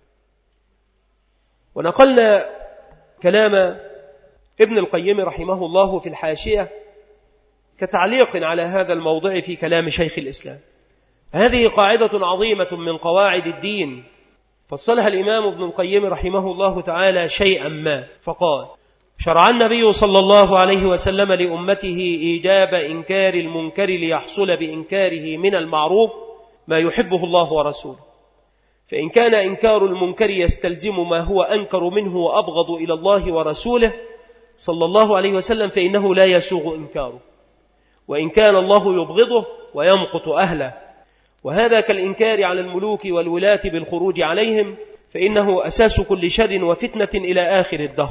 ونقلنا كلام ابن القيم رحمه الله في الحاشية كتعليق على هذا الموضع في كلام شيخ الإسلام. هذه قاعدة عظيمة من قواعد الدين، فصلها الإمام ابن القيم رحمه الله تعالى شيئا ما، فقال: شرع النبي صلى الله عليه وسلم لأمته إيجاب إنكار المنكر ليحصل بإنكاره من المعروف ما يحبه الله ورسوله، فإن كان إنكار المنكر يستلزم ما هو أنكر منه وأبغض إلى الله ورسوله صلى الله عليه وسلم فإنه لا يسوغ إنكاره، وإن كان الله يبغضه ويمقت أهله، وهذا كالإنكار على الملوك والولاة بالخروج عليهم، فإنه أساس كل شر وفتنة إلى آخر الدهر.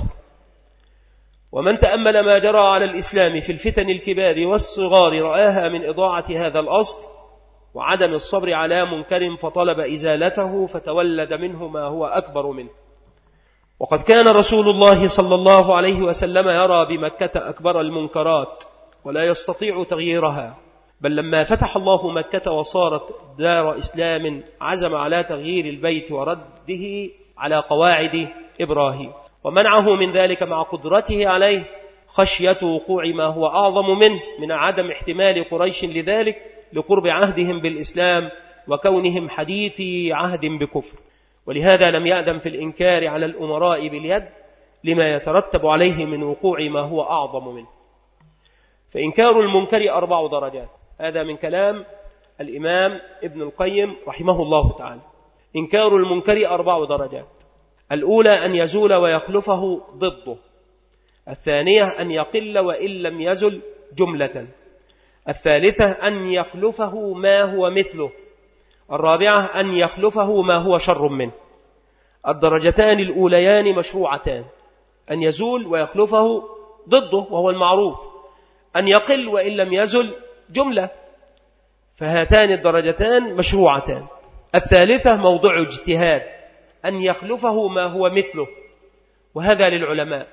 ومن تأمل ما جرى على الإسلام في الفتن الكبار والصغار رآها من إضاعة هذا الأصل وعدم الصبر على منكر فطلب إزالته فتولد منه ما هو أكبر منه. وقد كان رسول الله صلى الله عليه وسلم يرى بمكة أكبر المنكرات ولا يستطيع تغييرها، بل لما فتح الله مكة وصارت دار إسلام عزم على تغيير البيت ورده على قواعد إبراهيم، ومنعه من ذلك مع قدرته عليه خشية وقوع ما هو أعظم منه من عدم احتمال قريش لذلك لقرب عهدهم بالإسلام وكونهم حديثي عهد بكفر، ولهذا لم يأذن في الإنكار على الأمراء باليد لما يترتب عليه من وقوع ما هو أعظم منه. فإنكار المنكر أربع درجات، هذا من كلام الإمام ابن القيم رحمه الله تعالى. إنكار المنكر أربع درجات: الأولى أن يزول ويخلفه ضده، الثانية أن يقل وإن لم يزل جملة، الثالثة أن يخلفه ما هو مثله، الرابعة أن يخلفه ما هو شر منه. الدرجتان الأوليان مشروعتان: أن يزول ويخلفه ضده وهو المعروف، أن يقل وإن لم يزل جملة، فهاتان الدرجتان مشروعتان. الثالثة موضع اجتهاد: أن يخلفه ما هو مثله، وهذا للعلماء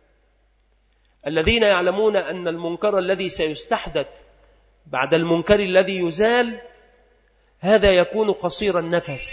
الذين يعلمون أن المنكر الذي سيستحدث بعد المنكر الذي يزال هذا يكون قصير النفس،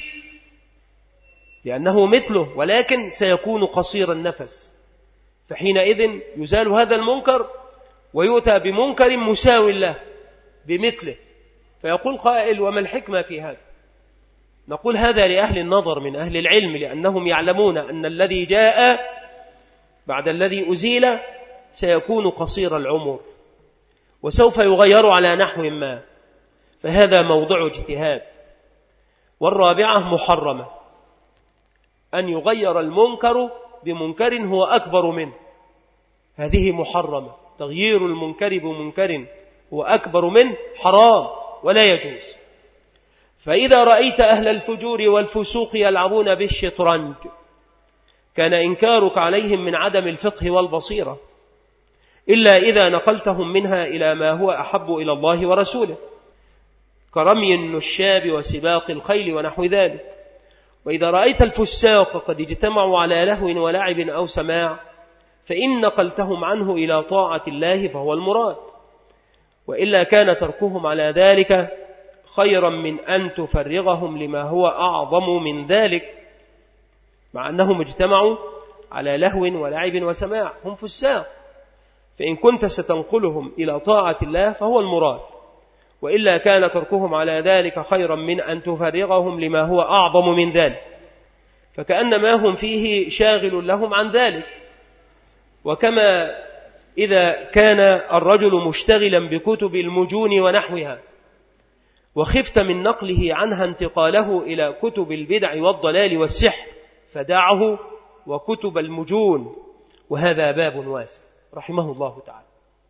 لأنه مثله ولكن سيكون قصير النفس، فحينئذ يزال هذا المنكر ويؤتى بمنكر مساو له بمثله، فيقول قائل: وما الحكمة في هذا؟ نقول هذا لأهل النظر من أهل العلم، لأنهم يعلمون أن الذي جاء بعد الذي أزيل سيكون قصير العمر وسوف يغير على نحو ما، فهذا موضع اجتهاد. والرابعة محرمة: أن يغير المنكر بمنكر هو أكبر منه، هذه محرمة. تغيير المنكر بمنكر هو أكبر منه حرام ولا يجوز. فإذا رأيت أهل الفجور والفسوق يلعبون بالشطرنج كان إنكارك عليهم من عدم الفقه والبصيرة، إلا إذا نقلتهم منها إلى ما هو أحب إلى الله ورسوله، كرمي النشاب وسباق الخيل ونحو ذلك. وإذا رأيت الفساق قد اجتمعوا على لهو ولعب أو سماع فإن نقلتهم عنه إلى طاعة الله فهو المراد، وإلا كان تركهم على ذلك خيرا من أن تفرغهم لما هو أعظم من ذلك، مع أنهم اجتمعوا على لهو ولعب وسماع، هم فساق، فإن كنت ستنقلهم إلى طاعة الله فهو المراد، وإلا كان تركهم على ذلك خيرا من أن تفرغهم لما هو أعظم من ذلك، فكأن ما هم فيه شاغل لهم عن ذلك. وكما إذا كان الرجل مشتغلا بكتب المجون ونحوها وخفت من نقله عنها انتقاله إلى كتب البدع والضلال والسحر فدعه وكتب المجون، وهذا باب واسع رحمه الله تعالى.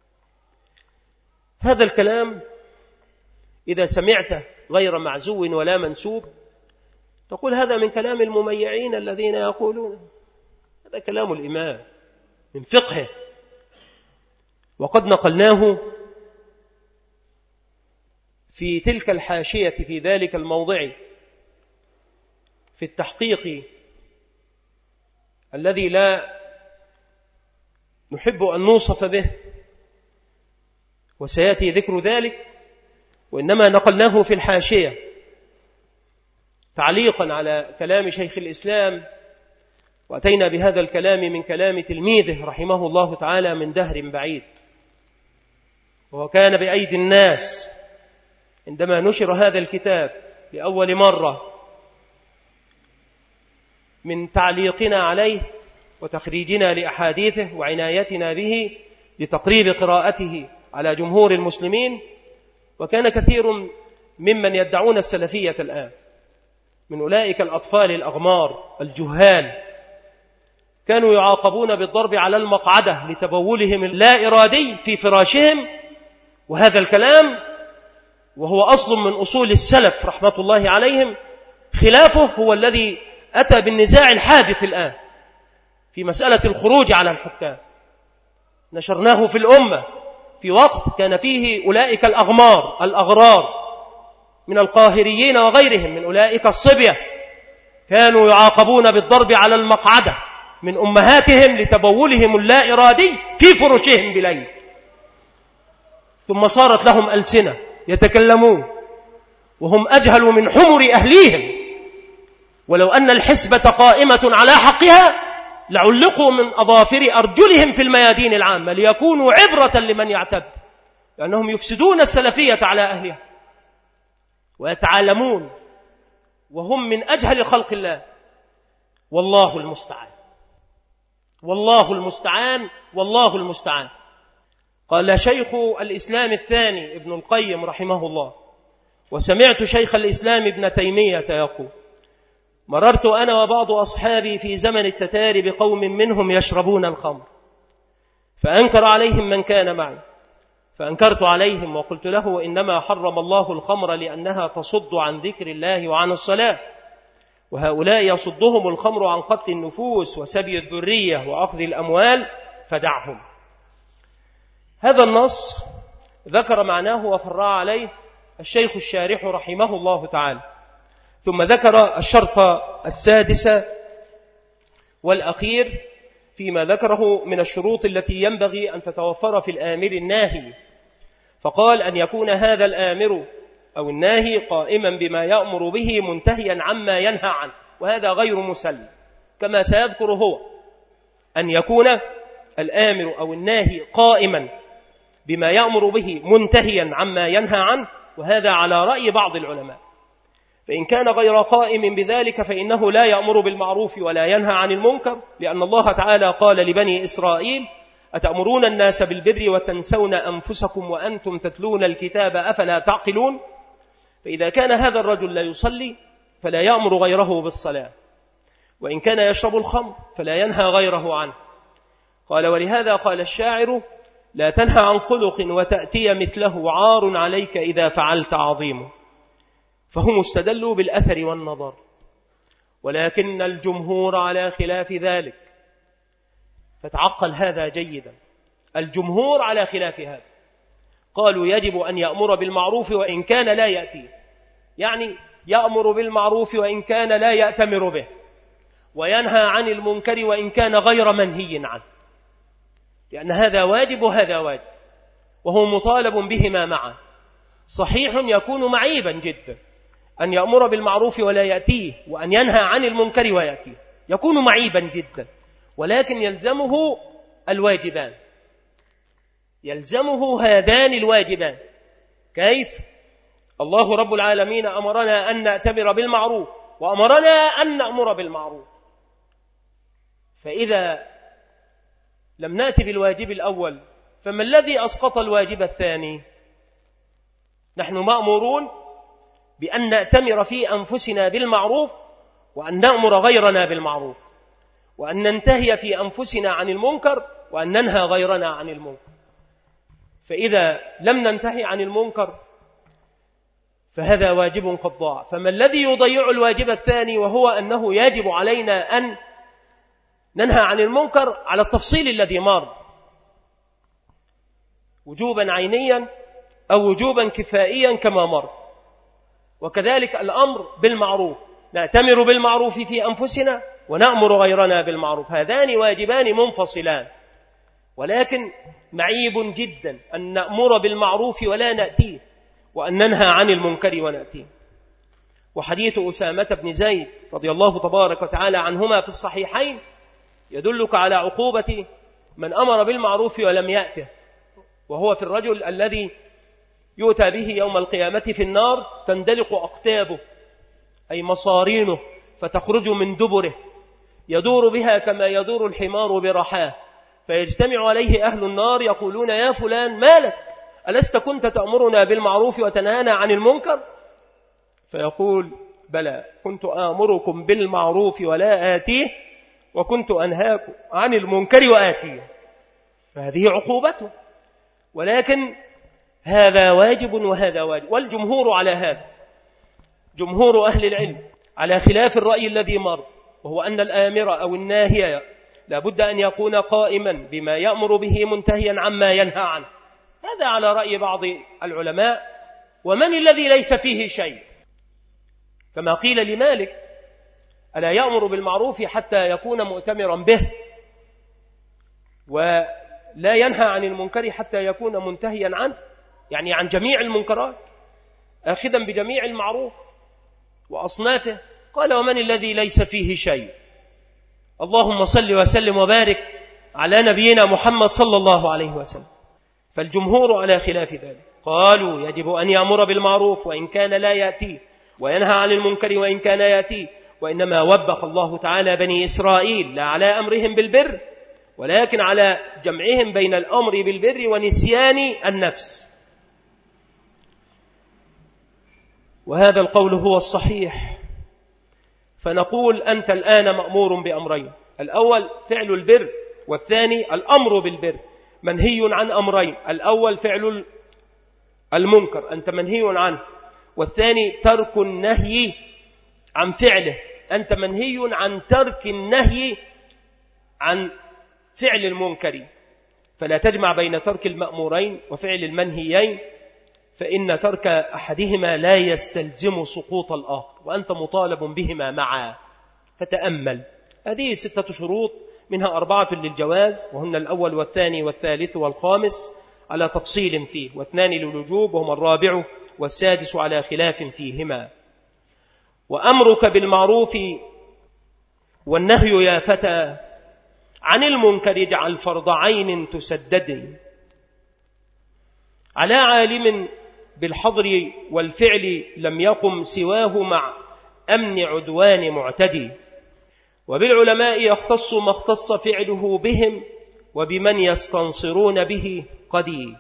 هذا الكلام إذا سمعته غير معزو ولا منسوب تقول هذا من كلام المميعين الذين يقولون، هذا كلام الإمام من فقهه، وقد نقلناه في تلك الحاشية في ذلك الموضع في التحقيق الذي لا نحب أن نوصف به، وسيأتي ذكر ذلك، وإنما نقلناه في الحاشية تعليقا على كلام شيخ الإسلام، وأتينا بهذا الكلام من كلام تلميذه رحمه الله تعالى من دهر بعيد، وهو كان بأيدي الناس عندما نشر هذا الكتاب لأول مرة، من تعليقنا عليه وتخريجنا لأحاديثه وعنايتنا به لتقريب قراءته على جمهور المسلمين. وكان كثير ممن يدعون السلفية الآن من أولئك الأطفال الأغمار الجهال كانوا يعاقبون بالضرب على المقعدة لتبولهم اللا إرادي في فراشهم، وهذا الكلام وهو أصل من أصول السلف رحمة الله عليهم، خلافه هو الذي أتى بالنزاع الحادث الآن في مسألة الخروج على الحكام. نشرناه في الأمة في وقت كان فيه أولئك الأغمار الأغرار من القاهريين وغيرهم من أولئك الصبية كانوا يعاقبون بالضرب على المقعدة من أمهاتهم لتبولهم اللا إرادي في فرشهم بليل، ثم صارت لهم ألسنة يتكلمون وهم أجهل من حمر أهليهم، ولو أن الحسبة قائمة على حقها لعلقوا من أظافر أرجلهم في الميادين العامة ليكونوا عبرة لمن يعتب، لأنهم يفسدون السلفية على أهلها ويتعالمون وهم من أجهل خلق الله. والله المستعان، والله المستعان، والله المستعان. قال شيخ الإسلام الثاني ابن القيم رحمه الله: وسمعت شيخ الإسلام ابن تيمية يقول: مررت أنا وبعض أصحابي في زمن التتار بقوم منهم يشربون الخمر، فأنكر عليهم من كان معي، فأنكرت عليهم وقلت له: إنما حرم الله الخمر لأنها تصد عن ذكر الله وعن الصلاة، وهؤلاء يصدهم الخمر عن قتل النفوس وسبي الذرية وأخذ الأموال، فدعهم. هذا النص ذكر معناه وفرع عليه الشيخ الشارح رحمه الله تعالى، ثم ذكر الشرط السادس والأخير فيما ذكره من الشروط التي ينبغي أن تتوفر في الآمر الناهي، فقال: أن يكون هذا الآمر أو الناهي قائما بما يأمر به منتهيا عما ينهى عنه، وهذا غير مسلم كما سيذكر هو، أن يكون الآمر أو الناهي قائما بما يأمر به منتهيا عما ينهى عنه، وهذا على رأي بعض العلماء. فإن كان غير قائم بذلك فإنه لا يأمر بالمعروف ولا ينهى عن المنكر، لأن الله تعالى قال لبني إسرائيل: أتأمرون الناس بالبر وتنسون أنفسكم وأنتم تتلون الكتاب أفلا تعقلون. فإذا كان هذا الرجل لا يصلي فلا يأمر غيره بالصلاة، وإن كان يشرب الخمر فلا ينهى غيره عنه. قال: ولهذا قال الشاعر: لا تنهى عن خلق وتأتي مثله، عار عليك إذا فعلت عظيم. فهم استدلوا بالأثر والنظر، ولكن الجمهور على خلاف ذلك، فتعقل هذا جيدا. الجمهور على خلاف هذا، قالوا يجب أن يأمر بالمعروف وإن كان لا يأتي، يعني يأمر بالمعروف وإن كان لا يأتمر به، وينهى عن المنكر وإن كان غير منهي عنه، لأن هذا واجب وهذا واجب، وهو مطالب بهما معا. صحيح يكون معيبا جدا أن يأمر بالمعروف ولا يأتيه، وأن ينهى عن المنكر ويأتيه، يكون معيبا جدا، ولكن يلزمه الواجبان، يلزمه هذان الواجبان. كيف؟ الله رب العالمين أمرنا أن نأتمر بالمعروف، وأمرنا أن نأمر بالمعروف، فإذا لم نأتي بالواجب الأول فما الذي أسقط الواجب الثاني؟ نحن مأمورون بأن نأتمر في أنفسنا بالمعروف، وأن نأمر غيرنا بالمعروف، وأن ننتهي في أنفسنا عن المنكر، وأن ننهى غيرنا عن المنكر. فإذا لم ننتهي عن المنكر فهذا واجب قد ضاع. فما الذي يضيع الواجب الثاني، وهو أنه يجب علينا أن ننهى عن المنكر على التفصيل الذي مر، وجوبا عينيا أو وجوبا كفائيا كما مر، وكذلك الأمر بالمعروف نأتمر بالمعروف في أنفسنا ونأمر غيرنا بالمعروف، هذان واجبان منفصلان، ولكن معيب جدا أن نأمر بالمعروف ولا نأتيه، وأن ننهى عن المنكر ونأتيه. وحديث أسامة بن زيد رضي الله تبارك وتعالى عنهما في الصحيحين يدلك على عقوبة من أمر بالمعروف ولم يأته، وهو في الرجل الذي يؤتى به يوم القيامة في النار تندلق أقتابه أي مصارينه فتخرج من دبره يدور بها كما يدور الحمار برحاه، فيجتمع عليه أهل النار يقولون يا فلان ما لك، ألست كنت تأمرنا بالمعروف وتنهانا عن المنكر؟ فيقول بلى، كنت آمركم بالمعروف ولا آتيه، وكنت أنهاكم عن المنكر وآتيه. فهذه عقوبته، ولكن هذا واجب وهذا واجب، والجمهور على هذا، جمهور أهل العلم على خلاف الرأي الذي مر، وهو أن الآمر أو الناهي لابد أن يكون قائما بما يأمر به منتهيا عما ينهى عنه. هذا على رأي بعض العلماء. ومن الذي ليس فيه شيء؟ كما قيل لمالك ألا يأمر بالمعروف حتى يكون مؤتمرا به، ولا ينهى عن المنكر حتى يكون منتهيا عنه، يعني عن جميع المنكرات آخذا بجميع المعروف وأصنافه. قال ومن الذي ليس فيه شيء؟ اللهم صل وسلم وبارك على نبينا محمد صلى الله عليه وسلم. فالجمهور على خلاف ذلك، قالوا يجب أن يأمر بالمعروف وإن كان لا يأتي، وينهى عن المنكر وإن كان يأتي، وإنما وبخ الله تعالى بني إسرائيل لا على أمرهم بالبر، ولكن على جمعهم بين الأمر بالبر ونسيان النفس. وهذا القول هو الصحيح. فنقول أنت الآن مأمور بأمرين، الأول فعل البر، والثاني الأمر بالبر. منهي عن أمرين، الأول فعل المنكر أنت منهي عنه، والثاني ترك النهي عن فعله، أنت منهي عن ترك النهي عن فعل المنكر. فلا تجمع بين ترك المأمورين وفعل المنهيين، فإن ترك أحدهما لا يستلزم سقوط الآخر، وأنت مطالب بهما معا. فتأمل هذه ستة شروط، منها أربعة للجواز، وهن الأول والثاني والثالث والخامس على تفصيل فيه، واثنان للوجوب وهما الرابع والسادس على خلاف فيهما. وأمرك بالمعروف والنهي يا فتى عن المنكر اجعل فرض عين تسدد، على عالم بالحظر والفعل لم يقم سواه مع أمن عدوان معتدي، وبالعلماء يختص ما اختص فعله بهم، وبمن يستنصرون به قدي.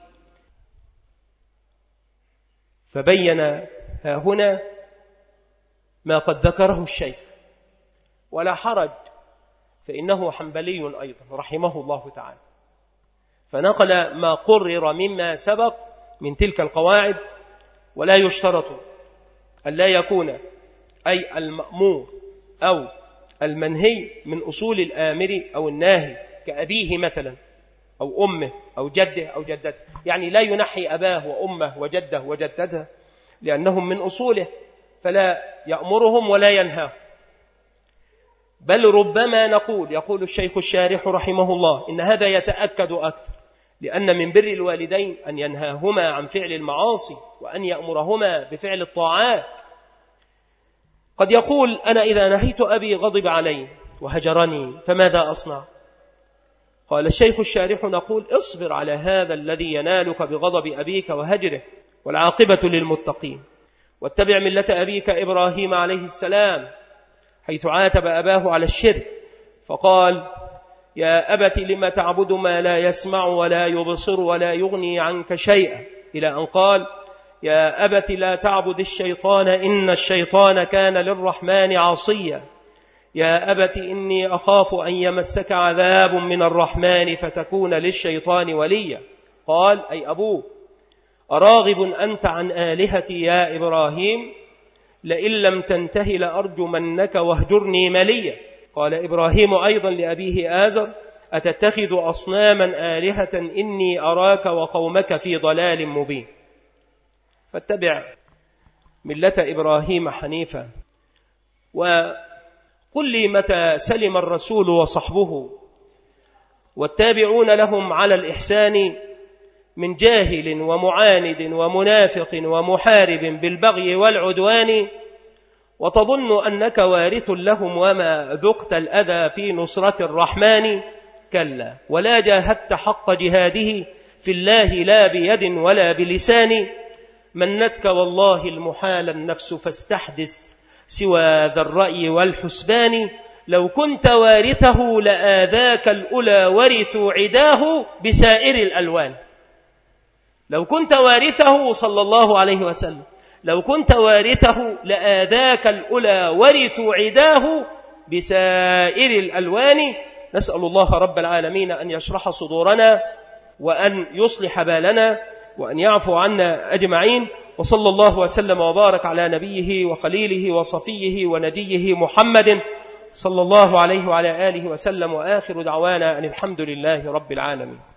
فبين ها هنا ما قد ذكره الشيخ، ولا حرج، فإنه حنبلي أيضا رحمه الله تعالى، فنقل ما قرر مما سبق من تلك القواعد. ولا يشترط أن لا يكون أي المأمور أو المنهي من أصول الآمر أو الناهي، كأبيه مثلا أو أمه أو جده أو جدته، يعني لا ينحي أباه وأمه وجده وجدته لأنهم من أصوله، فلا يأمرهم ولا ينهاهم. بل ربما نقول، يقول الشيخ الشارح رحمه الله، إن هذا يتأكد أكثر، لأن من بر الوالدين أن ينهاهما عن فعل المعاصي وأن يأمرهما بفعل الطاعات. قد يقول أنا إذا نهيت أبي غضب علي وهجرني فماذا أصنع؟ قال الشيخ الشارح نقول اصبر على هذا الذي ينالك بغضب أبيك وهجره، والعاقبة للمتقين. واتبع ملة أبيك إبراهيم عليه السلام، حيث عاتب أباه على الشرك فقال يا أبت لم تعبد ما لا يسمع ولا يبصر ولا يغني عنك شيئا، إلى أن قال يا أبت لا تعبد الشيطان إن الشيطان كان للرحمن عصيا، يا أبت إني أخاف أن يمسك عذاب من الرحمن فتكون للشيطان وليا. قال أي أبوه أراغب أنت عن آلهتي يا إبراهيم، لئن لم تنتهي لأرجمنك واهجرني مليا. قال إبراهيم أيضا لأبيه آزر أتتخذ أصناما آلهة إني أراك وقومك في ضلال مبين. فاتبع ملة إبراهيم حنيفا، وقل لي متى سلم الرسول وصحبه والتابعون لهم على الإحسان من جاهل ومعاند ومنافق ومحارب بالبغي والعدوان، وتظن أنك وارث لهم وما ذقت الأذى في نصرة الرحمن. كلا، ولا جاهدت حق جهاده في الله لا بيد ولا بلسان. منتك والله المحال النفس فاستحدث سوى ذا الرأي والحسبان. لو كنت وارثه لآذاك الأولى ورثوا عداه بسائر الألوان. لو كنت وارثه صلى الله عليه وسلم، لو كنت وارثه لآذاك الأولى ورثوا عداه بسائر الألوان. نسأل الله رب العالمين أن يشرح صدورنا وأن يصلح بالنا وأن يعفو عنا أجمعين. وصلى الله وسلم وبارك على نبيه وخليله وصفيه ونجيه محمد صلى الله عليه وعلى آله وسلم، وآخر دعوانا أن الحمد لله رب العالمين.